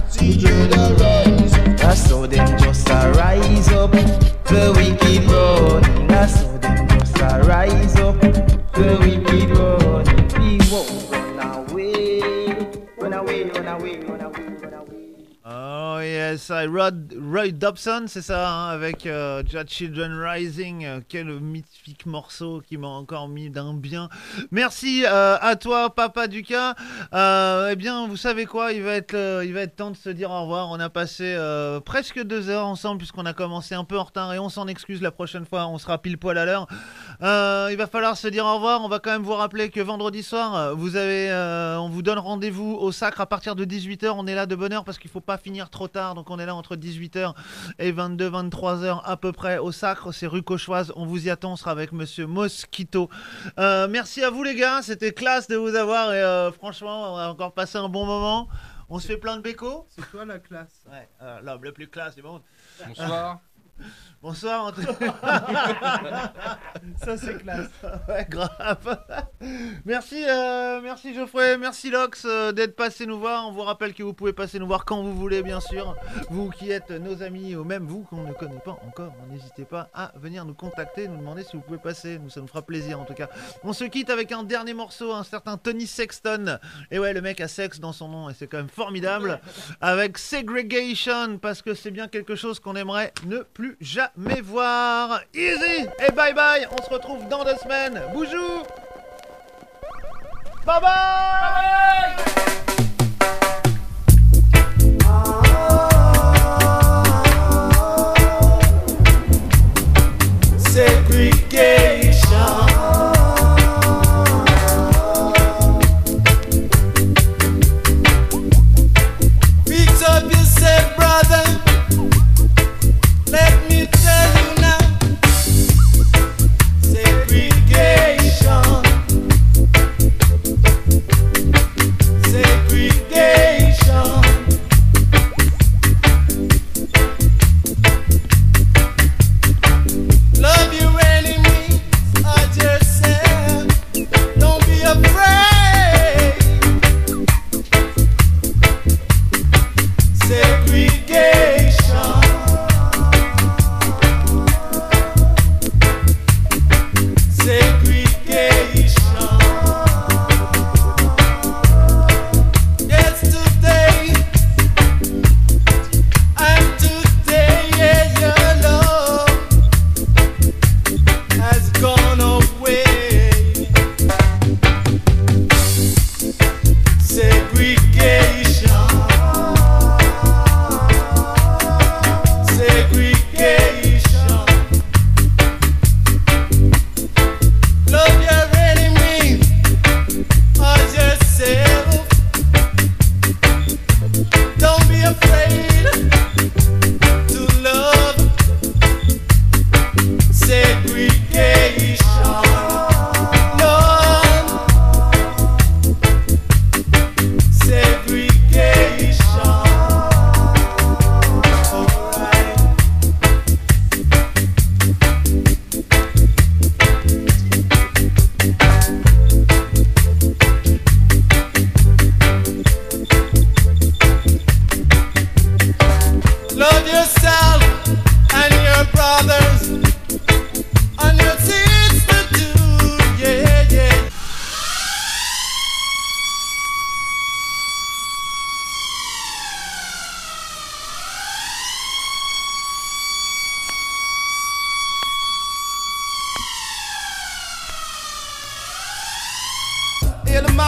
I saw them just rise up, the wicked road. I saw them just rise up, the wicked road. Oh yes, Roy Dobson, c'est ça, hein, avec The Children Rising, quel mythique morceau qui m'a encore mis d'un bien. Merci à toi, Papa Duka. Eh bien, vous savez quoi, il va être temps de se dire au revoir. On a passé presque 2 heures ensemble puisqu'on a commencé un peu en retard et on s'en excuse. La prochaine fois, on sera pile poil à l'heure. Il va falloir se dire au revoir. On va quand même vous rappeler que vendredi soir, on vous donne rendez-vous au Sacre à partir de 18h. On est là de bonne heure parce qu'il faut pas finir trop tard, donc on est là entre 18h et 23h à peu près au Sacre, c'est rue Cauchoise, on vous y attend, on sera avec monsieur Mosquito. Merci à vous les gars, c'était classe de vous avoir et franchement on a encore passé un bon moment, on se fait plein de bécos. C'est toi la classe. Ouais, l'homme le plus classe du monde. Bonsoir. Bonsoir. Ça c'est classe. Ouais, grave. Merci Geoffrey, merci Lox d'être passé nous voir. On vous rappelle que vous pouvez passer nous voir quand vous voulez, bien sûr. Vous qui êtes nos amis ou même vous qu'on ne connaît pas encore, n'hésitez pas à venir nous contacter, nous demander si vous pouvez passer. Ça nous fera plaisir en tout cas. On se quitte avec un dernier morceau, un certain Tony Sexton. Et ouais, le mec a sexe dans son nom et c'est quand même formidable. Avec Segregation, parce que c'est bien quelque chose qu'on aimerait ne plus jamais voir. Easy et bye bye. On se retrouve dans 2 semaines. Boujou. Bye bye.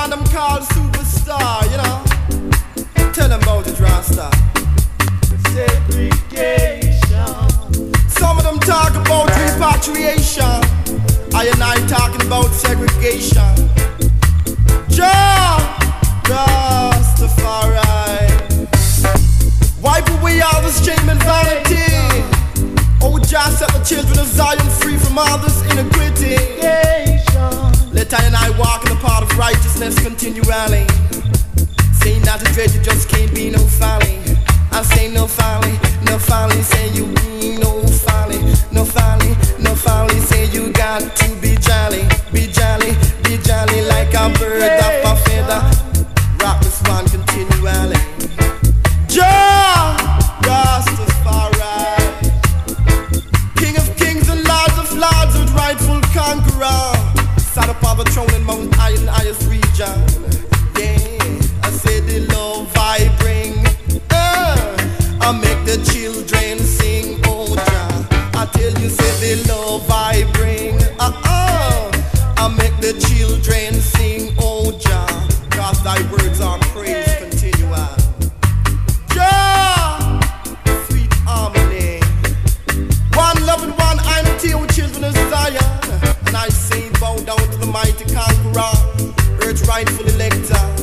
one them called superstar, you know. Tell them about it, Rasta. Segregation. Some of them talk about repatriation. I and I talking about segregation. Jah Rastafari. Wipe away all this shame and vanity. Oh, Jah set the children of Zion free from all this iniquity. Let I and I walk in the path of righteousness continually. Saying not to dread, you just can't be no folly. I'm saying no folly, no folly. Say you be no folly, no folly, no folly. Say you got to be jolly, be jolly, be jolly like a bird of a feather. Rock this one continually. Jah Rastafari, King of kings and Lords of lords, with rightful conqueror. Sat upon the throne in Mount Iron, highest region. Yeah, I say the love I bring. I make the children sing, oh Jah. I tell you, say the love I bring. I make the children sing, oh Jah. Cause thy words are praise continual. Jah, sweet harmony. One love and one unity, with children of Zion. And I say bow down to the mighty conqueror, earth's rightful elector.